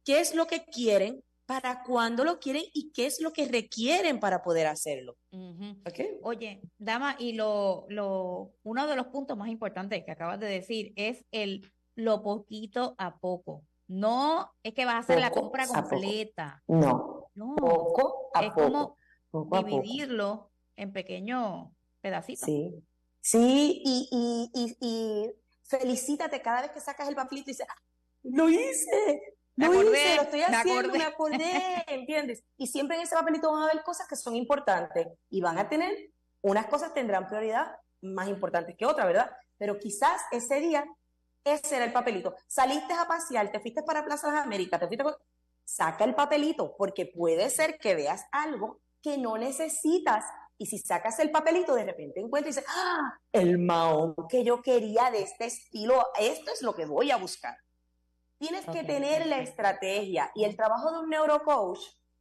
qué es lo que quieren, para cuándo lo quieren y qué es lo que requieren para poder hacerlo. Ujú. ¿Okay? Oye, dama, y lo, lo, uno de los puntos más importantes que acabas de decir es el lo poquito a poco. No es que vas a hacer la Poco compra a poco. completa. No, No, poco a es poco. como poco a poco. dividirlo en pequeños pedacitos. Sí, sí, y, y, y, y felicítate cada vez que sacas el papelito y dices, ¡ah, lo hice! Me Lo acordé, hice, lo estoy me haciendo, acordé. me acordé, ¿entiendes? Y siempre en ese papelito van a haber cosas que son importantes y van a tener, unas cosas tendrán prioridad más importantes que otras, ¿verdad? Pero quizás ese día, ese era el papelito. Saliste a pasear, te fuiste para Plaza de las Américas, te fuiste con... Saca el papelito, porque puede ser que veas algo que no necesitas. Y si sacas el papelito, de repente encuentras y dices, ¡ah! El mahón que yo quería de este estilo, esto es lo que voy a buscar. Tienes Ok, que tener la estrategia. Y el trabajo de un neurocoach,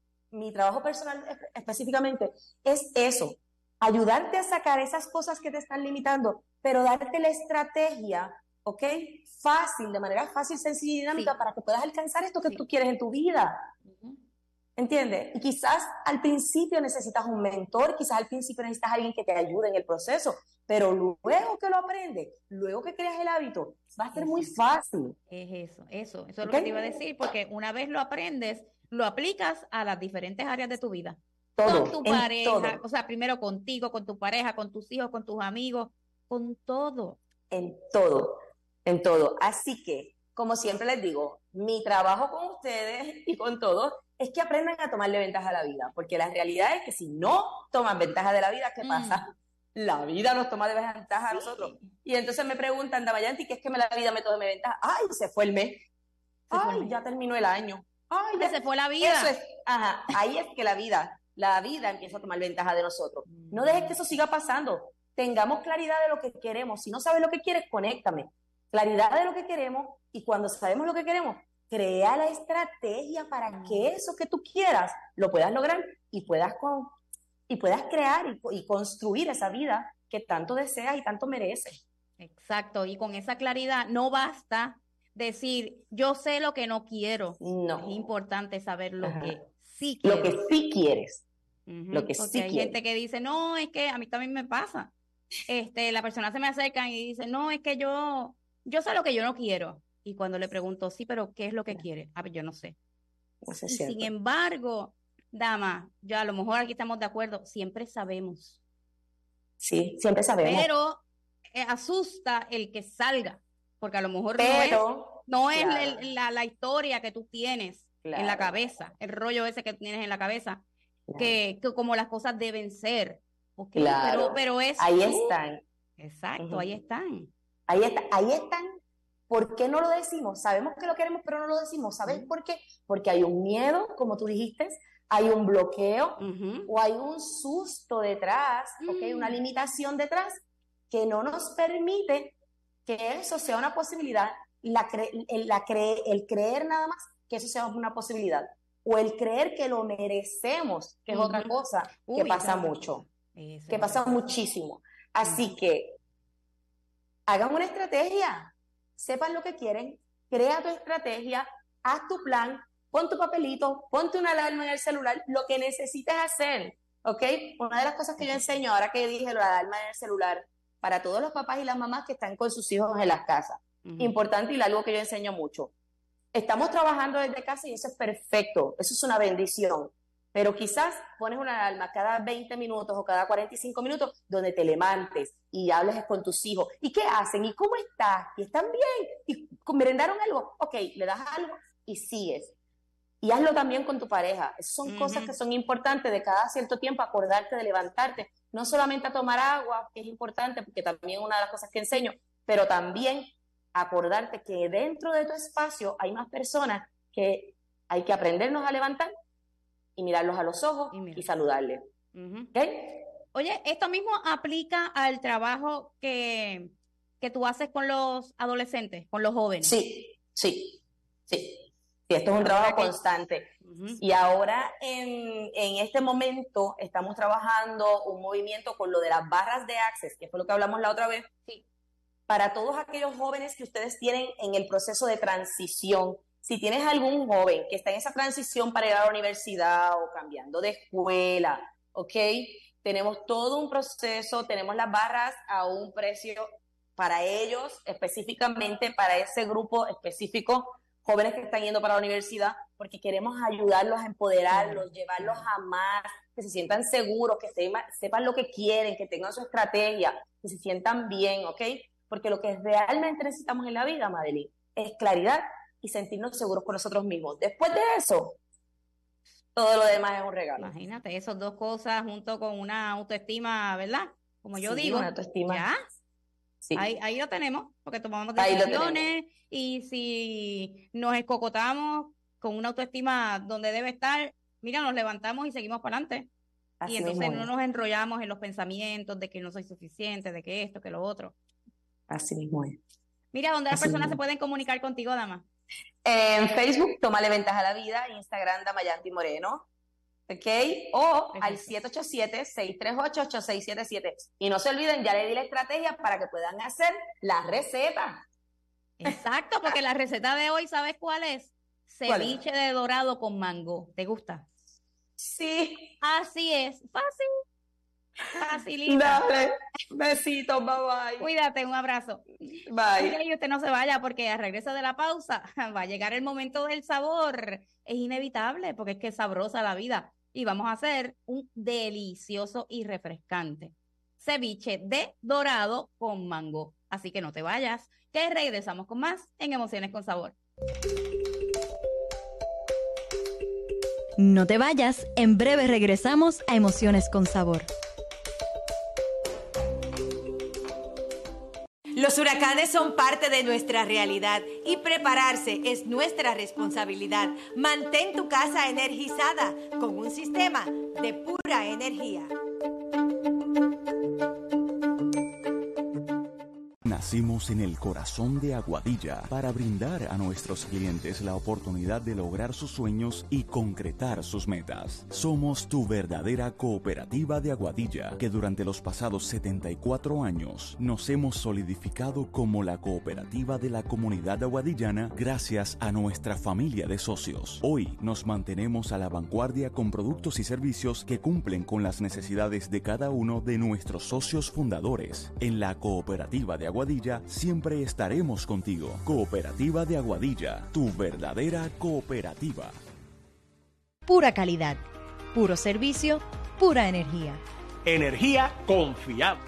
mi trabajo personal específicamente, es eso. Ayudarte a sacar esas cosas que te están limitando, pero darte la estrategia, ¿ok? Fácil, de manera fácil, sencilla y dinámica, Sí. para que puedas alcanzar esto que Sí. tú quieres en tu vida. Ujú. ¿Entiendes? Y quizás al principio necesitas un mentor, quizás al principio necesitas alguien que te ayude en el proceso, pero luego que lo aprendes, luego que creas el hábito, va a ser muy fácil. Es eso, eso, eso es lo ¿Ok? que te iba a decir, porque una vez lo aprendes, lo aplicas a las diferentes áreas de tu vida. Todo, Con tu en pareja, todo. o sea, primero contigo, con tu pareja, con tus hijos, con tus amigos, con todo. En todo, en todo. Así que, como siempre les digo, mi trabajo con ustedes y con todos es que aprendan a tomarle ventaja a la vida, porque la realidad es que si no toman ventaja de la vida, ¿qué Mm. pasa? La vida nos toma de ventaja a Sí. nosotros. Y entonces me preguntan, Damayanti, ¿qué es que me la vida me tome ventaja? ¡Ay, se fue el mes! Se fue el ¡Ay, mes. ya terminó el año! ¡Ay, Ay, ya se fue la vida. Eso es, ajá, ahí es que la vida, la vida empieza a tomar ventaja de nosotros. No dejes que eso siga pasando. Tengamos claridad de lo que queremos. Si no sabes lo que quieres, conéctame. Claridad de lo que queremos, y cuando sabemos lo que queremos, crea la estrategia para que eso que tú quieras lo puedas lograr y puedas, con, y puedas crear y, y construir esa vida que tanto deseas y tanto mereces. Exacto, y con esa claridad no basta decir, yo sé lo que no quiero. No. Es importante saber lo Ajá. que sí quieres. Lo que sí quieres. Ujú, Lo que porque sí hay quieres. gente que dice, no, es que a mí también me pasa. Este, la persona se me acerca y dice, no, es que yo, yo sé lo que yo no quiero. Y cuando le pregunto, sí, pero ¿qué es lo que quiere? Ah, pues yo no sé. Eso es Y cierto. sin embargo, dama, ya a lo mejor aquí estamos de acuerdo, siempre sabemos. Sí, siempre sabemos. Pero eh, asusta el que salga, porque a lo mejor Pero, no es, no claro. es el- la, la historia que tú tienes en la Claro. cabeza, el rollo ese que tienes en la cabeza, Claro. que, que como las cosas deben ser. Ok, Claro. pero, pero es Ahí tú. están. Exacto, Ujú. ahí están. Ahí está, ahí están. ¿Por qué no lo decimos? Sabemos que lo queremos, pero no lo decimos. ¿Sabes Ujú. por qué? Porque hay un miedo, como tú dijiste, hay un bloqueo Ujú. o hay un susto detrás, ¿ok? Mm. Una limitación detrás que no nos permite que eso sea una posibilidad, la cre- el, la cre- el creer nada más que eso sea una posibilidad, o el creer que lo merecemos, que es Ujú. otra cosa Uy, que esa pasa es otra mucho. cosa. Esa que es pasa otra cosa. muchísimo. Así Ujú. que hagan una estrategia, sepan lo que quieren, crea tu estrategia, haz tu plan, pon tu papelito, ponte una alarma en el celular, lo que necesites hacer, ¿ok? Una de las cosas que yo enseño, ahora que dije la alarma en el celular, para todos los papás y las mamás que están con sus hijos en las casas, Ujú. importante y algo que yo enseño mucho. Estamos trabajando desde casa y eso es perfecto, eso es una bendición. Pero quizás pones una alarma cada veinte minutos o cada cuarenta y cinco minutos donde te levantes y hables con tus hijos. ¿Y qué hacen? ¿Y cómo estás? ¿Y están bien? ¿Y merendaron algo? Ok, le das algo y sigues. Y hazlo también con tu pareja. Esas son Ujú. cosas que son importantes de cada cierto tiempo, acordarte de levantarte. No solamente a tomar agua, que es importante, porque también es una de las cosas que enseño, pero también acordarte que dentro de tu espacio hay más personas que hay que aprendernos a levantar y mirarlos a los ojos Y mira. y saludarles. Ujú. ¿Ok? Oye, esto mismo aplica al trabajo que, que tú haces con los adolescentes, con los jóvenes. Sí, sí, sí. Sí, esto es un Ahora trabajo que- constante. Ujú. Y ahora en, en este momento estamos trabajando un movimiento con lo de las barras de Access, que fue lo que hablamos la otra vez, Sí. para todos aquellos jóvenes que ustedes tienen en el proceso de transición, Si tienes algún joven que está en esa transición para ir a la universidad o cambiando de escuela, ¿ok? Tenemos todo un proceso, tenemos las barras a un precio para ellos, específicamente para ese grupo específico, jóvenes que están yendo para la universidad, porque queremos ayudarlos a empoderarlos, llevarlos a más, que se sientan seguros, que sepan, sepan lo que quieren, que tengan su estrategia, que se sientan bien, ¿ok? Porque lo que realmente necesitamos en la vida, Madeline, es claridad y sentirnos seguros con nosotros mismos. Después de eso, todo lo demás es un regalo. Imagínate, esas dos cosas junto con una autoestima, ¿verdad? Como yo Sí, digo, una autoestima. ya, Sí. ahí, ahí lo tenemos, porque tomamos Ahí lo decisiones y si nos escocotamos con una autoestima donde debe estar, mira, nos levantamos y seguimos para adelante. Así Y entonces mismo no es. nos enrollamos en los pensamientos de que no soy suficiente, de que esto, que lo otro. Así mismo es. Mira, ¿dónde las Así personas mismo. se pueden comunicar contigo, dama? En Facebook, Tómale Ventaja a la Vida, Instagram, Damayanti Moreno, ¿ok? O al siete ocho siete, seis tres ocho, ocho seis siete siete. Y no se olviden, ya le di la estrategia para que puedan hacer la receta. Exacto, porque la receta de hoy, ¿sabes cuál es? ¿Cuál es? Ceviche de dorado con mango. ¿Te gusta? Sí. Así es, fácil, facilita. Dale, besitos, bye bye. Cuídate, un abrazo. Bye. Mira, y usted no se vaya porque al regreso de la pausa va a llegar el momento del sabor. Es inevitable porque es que es sabrosa la vida. Y vamos a hacer un delicioso y refrescante ceviche de dorado con mango. Así que no te vayas, que regresamos con más en Emociones con Sabor. No te vayas, en breve regresamos a Emociones con Sabor. Los huracanes son parte de nuestra realidad y prepararse es nuestra responsabilidad. Mantén tu casa energizada con un sistema de pura energía. Nacimos en el corazón de Aguadilla para brindar a nuestros clientes la oportunidad de lograr sus sueños y concretar sus metas. Somos tu verdadera cooperativa de Aguadilla, que durante los pasados setenta y cuatro años nos hemos solidificado como la cooperativa de la comunidad aguadillana gracias a nuestra familia de socios. Hoy nos mantenemos a la vanguardia con productos y servicios que cumplen con las necesidades de cada uno de nuestros socios fundadores. En la cooperativa de Aguadilla siempre estaremos contigo. Cooperativa de Aguadilla, tu verdadera cooperativa. Pura calidad, puro servicio, pura energía. Energía confiable.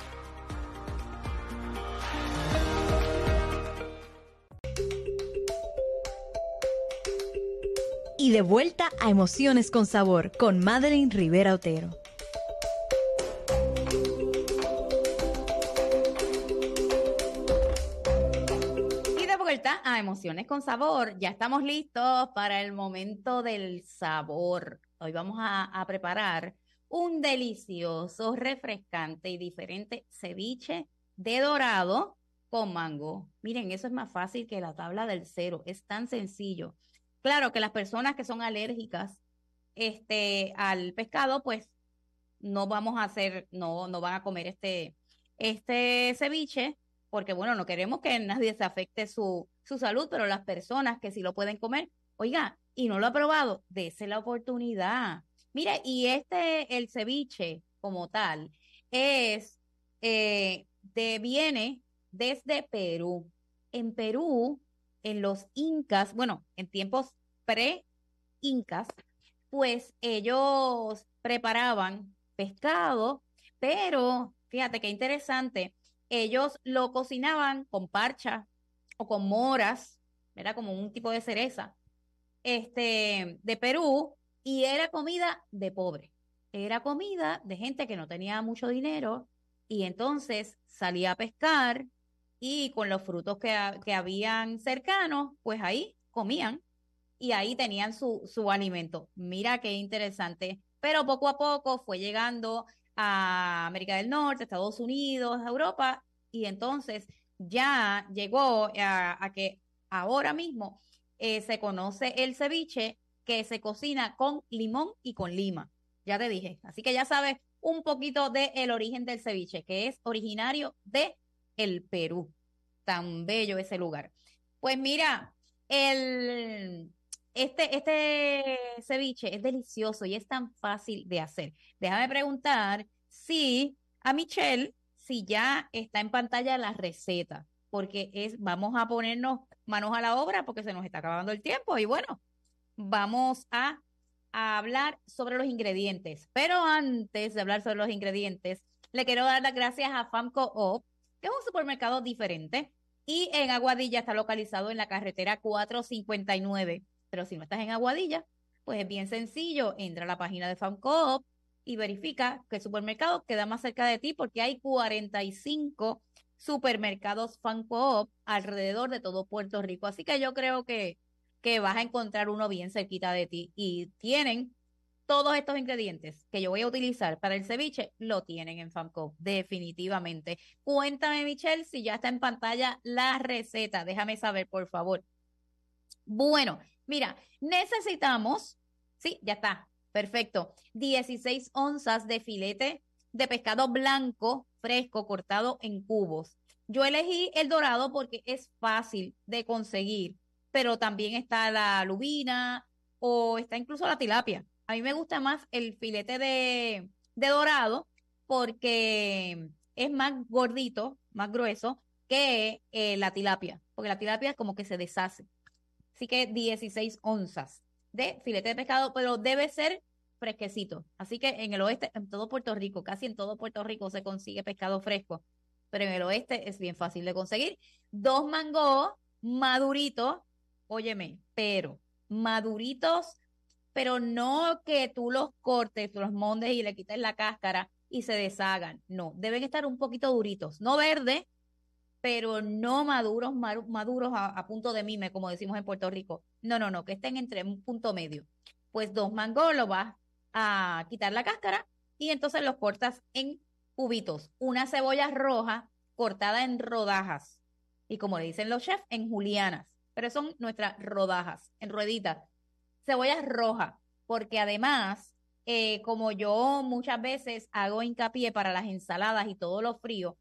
Y de vuelta a Emociones con Sabor con Madeline Rivera Otero. A Emociones con Sabor, ya estamos listos para el momento del sabor. Hoy vamos a, a preparar un delicioso, refrescante y diferente ceviche de dorado con mango. Miren, eso es más fácil que la tabla del cero, es tan sencillo. Claro que las personas que son alérgicas este, al pescado, pues no vamos a hacer, no, no van a comer este, este ceviche, porque bueno, no queremos que nadie se afecte su, su salud, pero las personas que sí lo pueden comer, oiga, y no lo ha probado, dése la oportunidad. Mire, y este, el ceviche como tal, es, eh, de, viene desde Perú. En Perú, en los incas, bueno, en tiempos pre-incas, pues ellos preparaban pescado, pero fíjate qué interesante, ellos lo cocinaban con parcha o con moras, era como un tipo de cereza, este, de Perú, y era comida de pobre, era comida de gente que no tenía mucho dinero, y entonces salía a pescar, y con los frutos que, que habían cercanos, pues ahí comían, y ahí tenían su, su alimento. Mira qué interesante, pero poco a poco fue llegando a América del Norte, Estados Unidos, Europa, y entonces ya llegó a, a que ahora mismo eh, se conoce el ceviche que se cocina con limón y con lima, ya te dije, así que ya sabes un poquito del origen del ceviche, que es originario de el Perú, tan bello ese lugar. Pues mira, El, este, este ceviche es delicioso y es tan fácil de hacer. Déjame preguntar si a Michelle, si ya está en pantalla la receta, porque es, vamos a ponernos manos a la obra porque se nos está acabando el tiempo y bueno, vamos a, a hablar sobre los ingredientes. Pero antes de hablar sobre los ingredientes, le quiero dar las gracias a Famco Op, que es un supermercado diferente y en Aguadilla está localizado en la carretera cuatrocientos cincuenta y nueve. Pero si no estás en Aguadilla, pues es bien sencillo, entra a la página de Famco Op y verifica que el supermercado queda más cerca de ti porque hay cuarenta y cinco supermercados Famco Op alrededor de todo Puerto Rico. Así que yo creo que, que vas a encontrar uno bien cerquita de ti y tienen todos estos ingredientes que yo voy a utilizar para el ceviche, lo tienen en Famco, definitivamente. Cuéntame, Michelle, si ya está en pantalla la receta. Déjame saber, por favor. Bueno, mira, necesitamos, sí, ya está, perfecto, dieciséis onzas de filete de pescado blanco fresco cortado en cubos. Yo elegí el dorado porque es fácil de conseguir, pero también está la lubina o está incluso la tilapia. A mí me gusta más el filete de, de dorado porque es más gordito, más grueso que eh, la tilapia, porque la tilapia como que se deshace. Así que dieciséis onzas de filete de pescado, pero debe ser fresquecito. Así que en el oeste, en todo Puerto Rico, casi en todo Puerto Rico se consigue pescado fresco, pero en el oeste es bien fácil de conseguir. Dos mangos maduritos, óyeme, pero maduritos, pero no que tú los cortes, los mondes y le quites la cáscara y se deshagan. No, deben estar un poquito duritos, no verdes, pero no maduros, maduros a, a punto de mime, como decimos en Puerto Rico. No, no, no, que estén entre un punto medio. Pues dos mangos los vas a quitar la cáscara y entonces los cortas en cubitos. Una cebolla roja cortada en rodajas. Y como le dicen los chefs, en julianas. Pero son nuestras rodajas, en rueditas. Cebolla roja, porque además, eh, como yo muchas veces hago hincapié para las ensaladas y todo lo frío,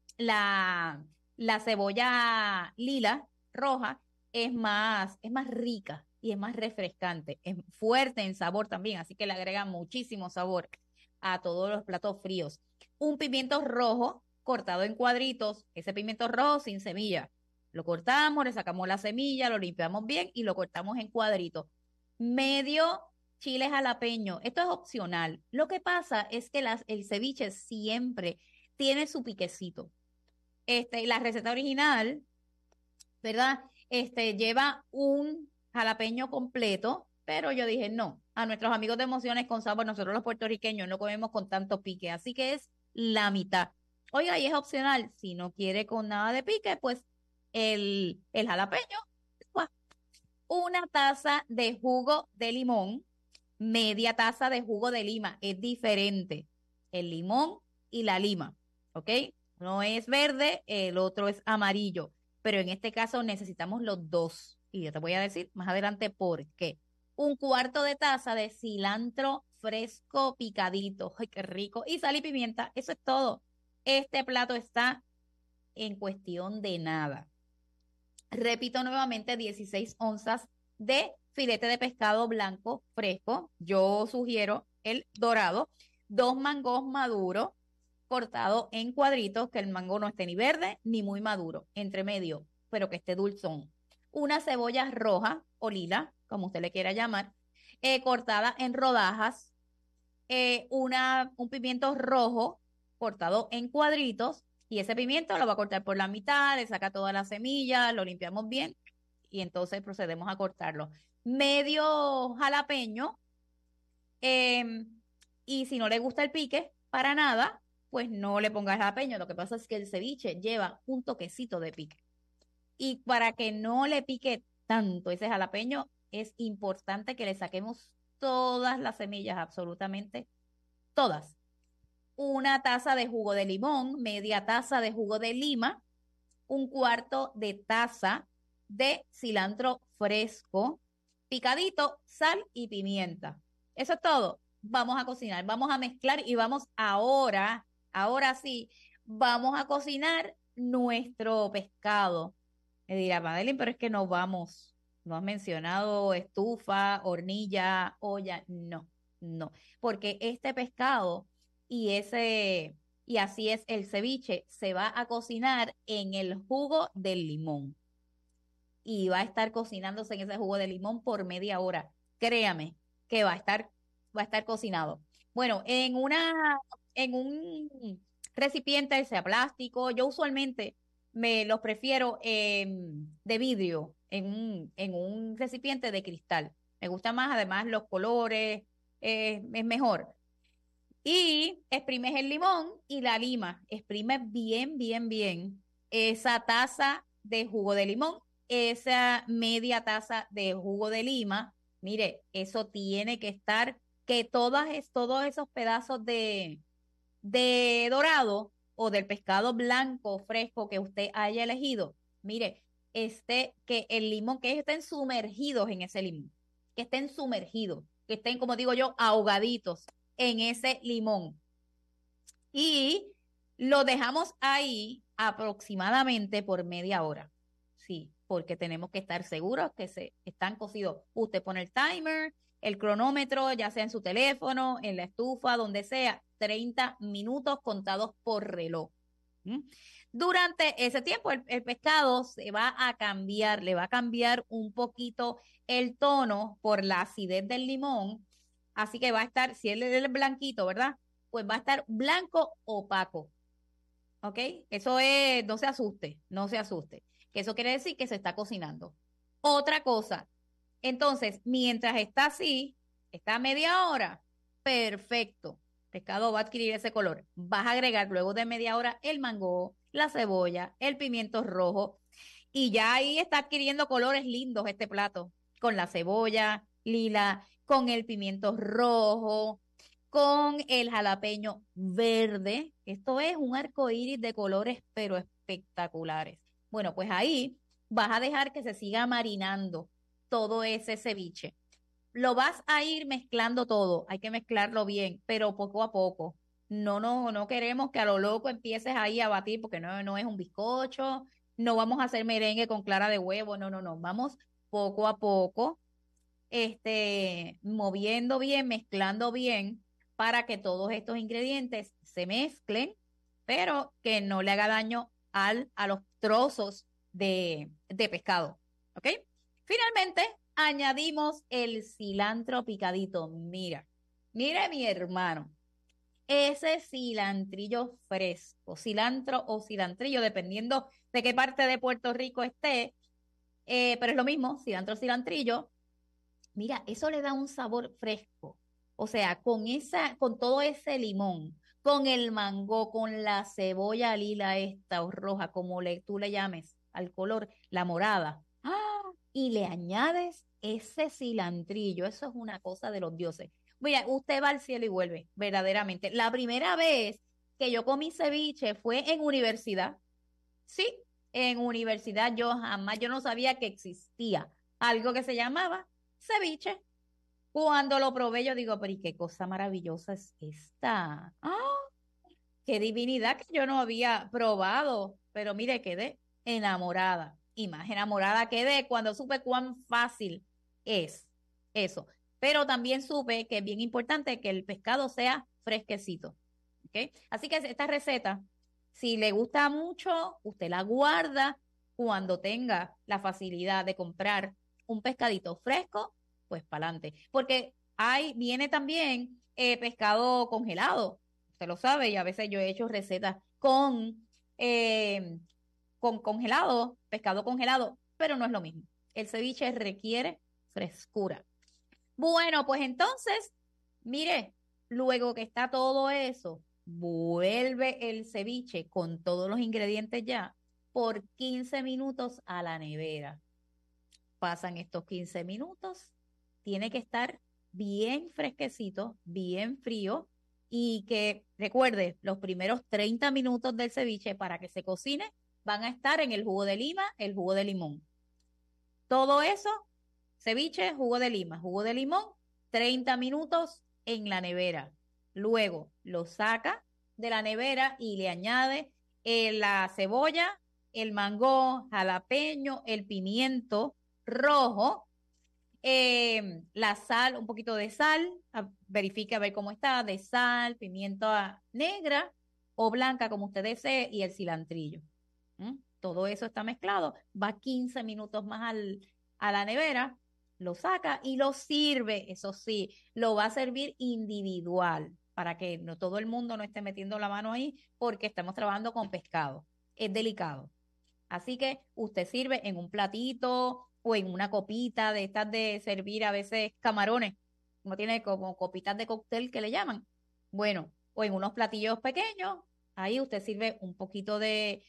la, la cebolla lila, roja, es más, es más rica y es más refrescante, es fuerte en sabor también, así que le agrega muchísimo sabor a todos los platos fríos. Un pimiento rojo cortado en cuadritos, ese pimiento rojo sin semilla, lo cortamos, le sacamos la semilla, lo limpiamos bien y lo cortamos en cuadritos. Medio chile jalapeño, esto es opcional. Lo que pasa es que las, el ceviche siempre tiene su piquecito. Este, la receta original, ¿verdad? Este, lleva un jalapeño completo, pero yo dije, no, a nuestros amigos de Emociones con Sabor, nosotros los puertorriqueños no comemos con tanto pique, así que es la mitad. Oiga, y es opcional, si no quiere con nada de pique, pues el, el jalapeño, pues, una taza de jugo de limón, media taza de jugo de lima, es diferente el limón y la lima, ¿ok? Uno es verde, el otro es amarillo, pero en este caso necesitamos los dos. Y yo te voy a decir más adelante por qué. Un cuarto de taza de cilantro fresco picadito. ¡Ay, qué rico! Y sal y pimienta, eso es todo. Este plato está en cuestión de nada. Repito nuevamente, dieciséis onzas de filete de pescado blanco fresco. Yo sugiero el dorado. Dos mangos maduros cortados en cuadritos, que el mango no esté ni verde ni muy maduro, entre medio, pero que esté dulzón. Una cebolla roja o lila, como usted le quiera llamar, eh, cortada en rodajas. Eh, una, un pimiento rojo cortado en cuadritos. Y ese pimiento lo va a cortar por la mitad, le saca todas las semillas, lo limpiamos bien y entonces procedemos a cortarlo. Medio jalapeño, eh, y si no le gusta el pique, para nada, pues no le pongas jalapeño. Lo que pasa es que el ceviche lleva un toquecito de pique. Y para que no le pique tanto ese jalapeño, es importante que le saquemos todas las semillas, absolutamente todas. Una taza de jugo de limón, media taza de jugo de lima, un cuarto de taza de cilantro fresco, picadito, sal y pimienta. Eso es todo. Vamos a cocinar, vamos a mezclar y vamos ahora, ahora sí, vamos a cocinar nuestro pescado. Me dirá, Madeline, pero es que no vamos No has mencionado estufa, hornilla, olla, no, no, porque este pescado y ese, y así es el ceviche, se va a cocinar en el jugo del limón y va a estar cocinándose en ese jugo de limón por media hora. Créame que va a estar, va a estar cocinado. Bueno, en una, en un recipiente, sea plástico, yo usualmente me los prefiero eh, de vidrio, en un, en un recipiente de cristal. Me gusta más, además, los colores, eh, es mejor. Y exprimes el limón y la lima. Exprimes bien, bien, bien esa taza de jugo de limón, esa media taza de jugo de lima. Mire, eso tiene que estar, que todas, es, todos esos pedazos de, de dorado o del pescado blanco fresco que usted haya elegido, mire, este, que el limón, que estén sumergidos en ese limón, que estén sumergidos, que estén, como digo yo, ahogaditos en ese limón. Y lo dejamos ahí aproximadamente por media hora. Sí, porque tenemos que estar seguros que se están cocidos. Usted pone el timer, el cronómetro, ya sea en su teléfono, en la estufa, donde sea, treinta minutos contados por reloj. ¿Mm? Durante ese tiempo el, el pescado se va a cambiar, le va a cambiar un poquito el tono por la acidez del limón, así que va a estar, si él es blanquito, ¿verdad? Pues va a estar blanco opaco, ¿ok? Eso es, no se asuste, no se asuste, que eso quiere decir que se está cocinando. Otra cosa, entonces, mientras está así, está a media hora, perfecto, el pescado va a adquirir ese color. Vas a agregar luego de media hora el mango, la cebolla, el pimiento rojo, y ya ahí está adquiriendo colores lindos este plato, con la cebolla lila, con el pimiento rojo, con el jalapeño verde. Esto es un arco iris de colores, pero espectaculares. Bueno, pues ahí vas a dejar que se siga marinando todo ese ceviche. Lo vas a ir mezclando todo, hay que mezclarlo bien, pero poco a poco. No, no, no queremos que a lo loco empieces ahí a batir porque no, no es un bizcocho, no vamos a hacer merengue con clara de huevo, no, no, no, vamos poco a poco, este, moviendo bien, mezclando bien para que todos estos ingredientes se mezclen, pero que no le haga daño al, a los trozos de, de pescado, ¿ok? Finalmente, añadimos el cilantro picadito. Mira, mire mi hermano, ese cilantrillo fresco, cilantro o cilantrillo, dependiendo de qué parte de Puerto Rico esté, eh, pero es lo mismo, cilantro, cilantrillo. Mira, eso le da un sabor fresco. O sea, con esa, con todo ese limón, con el mango, con la cebolla lila esta o roja, como le, tú le llames al color, la morada. ¡Ah! Y le añades ese cilantrillo. Eso es una cosa de los dioses. Mira, usted va al cielo y vuelve, verdaderamente. La primera vez que yo comí ceviche fue en universidad. Sí, en universidad yo jamás, yo no sabía que existía algo que se llamaba ceviche. Cuando lo probé, yo digo, pero ¿y qué cosa maravillosa es esta? ¡Ah! ¡Qué divinidad que yo no había probado! Pero mire, quedé enamorada. Y más enamorada quedé cuando supe cuán fácil es eso. Pero también supe que es bien importante que el pescado sea fresquecito. ¿Okay? Así que esta receta, si le gusta mucho, usted la guarda cuando tenga la facilidad de comprar un pescadito fresco, pues para adelante. Porque hay, viene también eh, pescado congelado. Usted lo sabe, y a veces yo he hecho recetas con, eh, con congelado, pescado congelado, pero no es lo mismo. El ceviche requiere frescura. Bueno, pues entonces, mire, luego que está todo eso, vuelve el ceviche con todos los ingredientes ya por quince minutos a la nevera. Pasan estos quince minutos, tiene que estar bien fresquecito, bien frío, y que recuerde, los primeros treinta minutos del ceviche para que se cocine van a estar en el jugo de lima, el jugo de limón. Todo eso, ceviche, jugo de lima, jugo de limón, treinta minutos en la nevera. Luego lo saca de la nevera y le añade eh, la cebolla, el mango, jalapeño, el pimiento rojo. Eh, la sal, un poquito de sal, a, verifique a ver cómo está, de sal, pimienta negra o blanca, como usted desee, y el cilantrillo. ¿Mm? Todo eso está mezclado, va quince minutos más al, a la nevera, lo saca y lo sirve, eso sí, lo va a servir individual, para que no todo el mundo no esté metiendo la mano ahí, porque estamos trabajando con pescado, es delicado. Así que usted sirve en un platito o en una copita de estas de servir a veces camarones, no tiene como copitas de cóctel que le llaman. Bueno, o en unos platillos pequeños, ahí usted sirve un poquito de,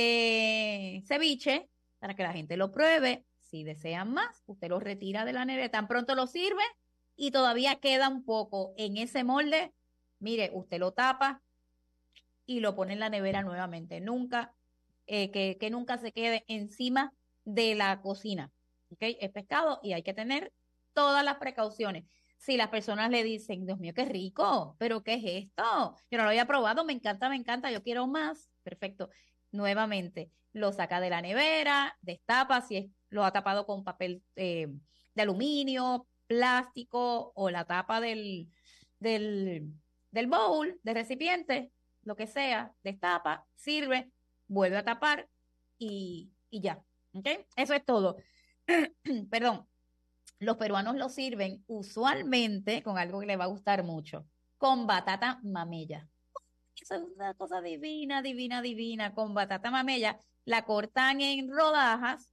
de ceviche para que la gente lo pruebe. Si desean más, usted lo retira de la nevera, tan pronto lo sirve y todavía queda un poco en ese molde. Mire, usted lo tapa y lo pone en la nevera nuevamente. Nunca, eh, que, que nunca se quede encima de la cocina. ¿Okay? Es pescado y hay que tener todas las precauciones. Si las personas le dicen, Dios mío, qué rico, pero ¿qué es esto? Yo no lo había probado, me encanta, me encanta, yo quiero más. Perfecto. Nuevamente, lo saca de la nevera, destapa, si es, lo ha tapado con papel eh, de aluminio, plástico o la tapa del, del, del bowl, del recipiente, lo que sea, destapa, sirve, vuelve a tapar y, y ya. ¿Okay? Eso es todo. Perdón. Los peruanos lo sirven usualmente con algo que les va a gustar mucho, con batata mamella. Eso es una cosa divina, divina, divina, con batata mamella. La cortan en rodajas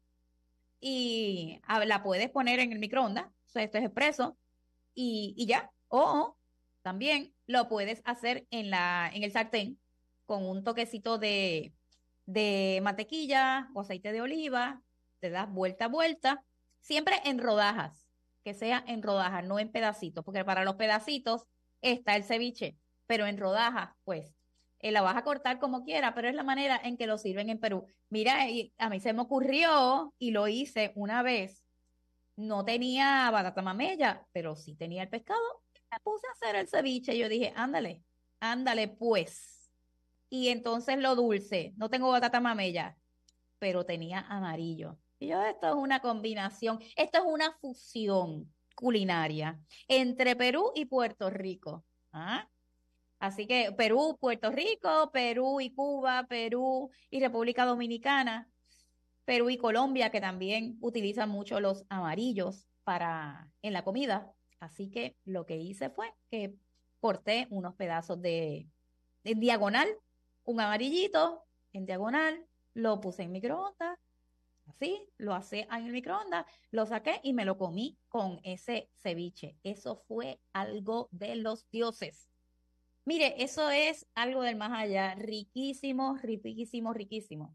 y la puedes poner en el microondas, o sea, esto es expreso, y, y ya. O también lo puedes hacer en, la, en el sartén con un toquecito de, de mantequilla o aceite de oliva, te das vuelta a vuelta, siempre en rodajas, que sea en rodajas, no en pedacitos, porque para los pedacitos está el ceviche, pero en rodajas, pues, eh, la vas a cortar como quiera, pero es la manera en que lo sirven en Perú. Mira, y a mí se me ocurrió y lo hice una vez. No tenía batata mamella, pero sí tenía el pescado. Me puse a hacer el ceviche y yo dije, ándale, ándale pues. Y entonces lo dulce, no tengo batata mamella, pero tenía amarillo. Y yo, esto es una combinación, esto es una fusión culinaria entre Perú y Puerto Rico. ¿Ah? Así que Perú, Puerto Rico, Perú y Cuba, Perú y República Dominicana, Perú y Colombia, que también utilizan mucho los amarillos para, en la comida. Así que lo que hice fue que corté unos pedazos de, de diagonal, un amarillito en diagonal, lo puse en microondas. Así, lo hacé en el microondas, lo saqué y me lo comí con ese ceviche. Eso fue algo de los dioses. Mire, eso es algo del más allá, riquísimo, riquísimo, riquísimo.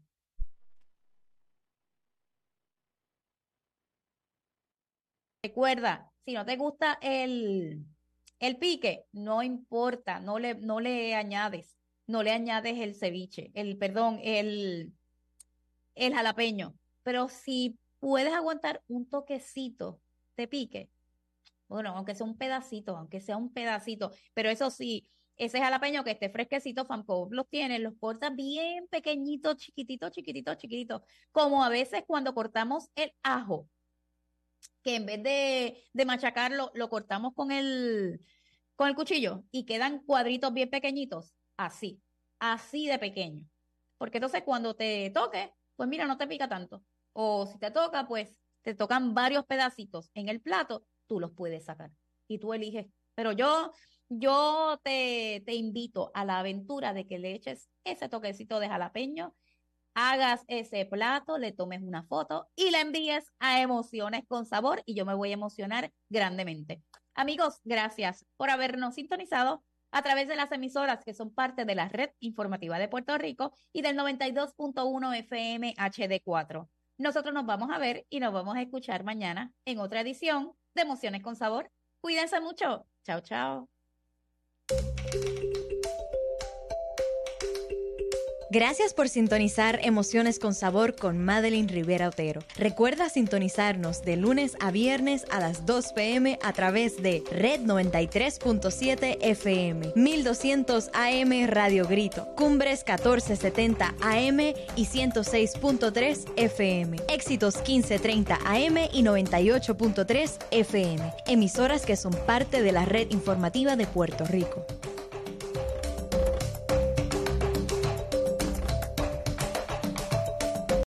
Recuerda, si no te gusta el, el pique, no importa, no le, no le añades, no le añades el ceviche, el, perdón, el, el jalapeño. Pero si puedes aguantar un toquecito de pique, bueno, aunque sea un pedacito, aunque sea un pedacito, pero eso sí, ese jalapeño que esté fresquecito, Famco los tiene, los corta bien pequeñitos, chiquititos, chiquititos, chiquititos, como a veces cuando cortamos el ajo, que en vez de, de machacarlo, lo cortamos con el, con el cuchillo y quedan cuadritos bien pequeñitos, así, así de pequeño. Porque entonces cuando te toque, pues mira, no te pica tanto. O si te toca, pues te tocan varios pedacitos en el plato, tú los puedes sacar y tú eliges. Pero yo, yo te, te invito a la aventura de que le eches ese toquecito de jalapeño, hagas ese plato, le tomes una foto y la envíes a Emociones con Sabor y yo me voy a emocionar grandemente. Amigos, gracias por habernos sintonizado a través de las emisoras que son parte de la Red Informativa de Puerto Rico y del noventa y dos punto uno F M H D cuatro. Nosotros nos vamos a ver y nos vamos a escuchar mañana en otra edición de Emociones con Sabor. Cuídense mucho. Chao, chao. Gracias por sintonizar Emociones con Sabor con Madeline Rivera Otero. Recuerda sintonizarnos de lunes a viernes a las dos p m a través de Red noventa y tres punto siete F M, mil doscientos A M Radio Grito, Cumbres catorce setenta A M y ciento seis punto tres F M, Éxitos quince treinta A M y noventa y ocho punto tres F M, emisoras que son parte de la red informativa de Puerto Rico.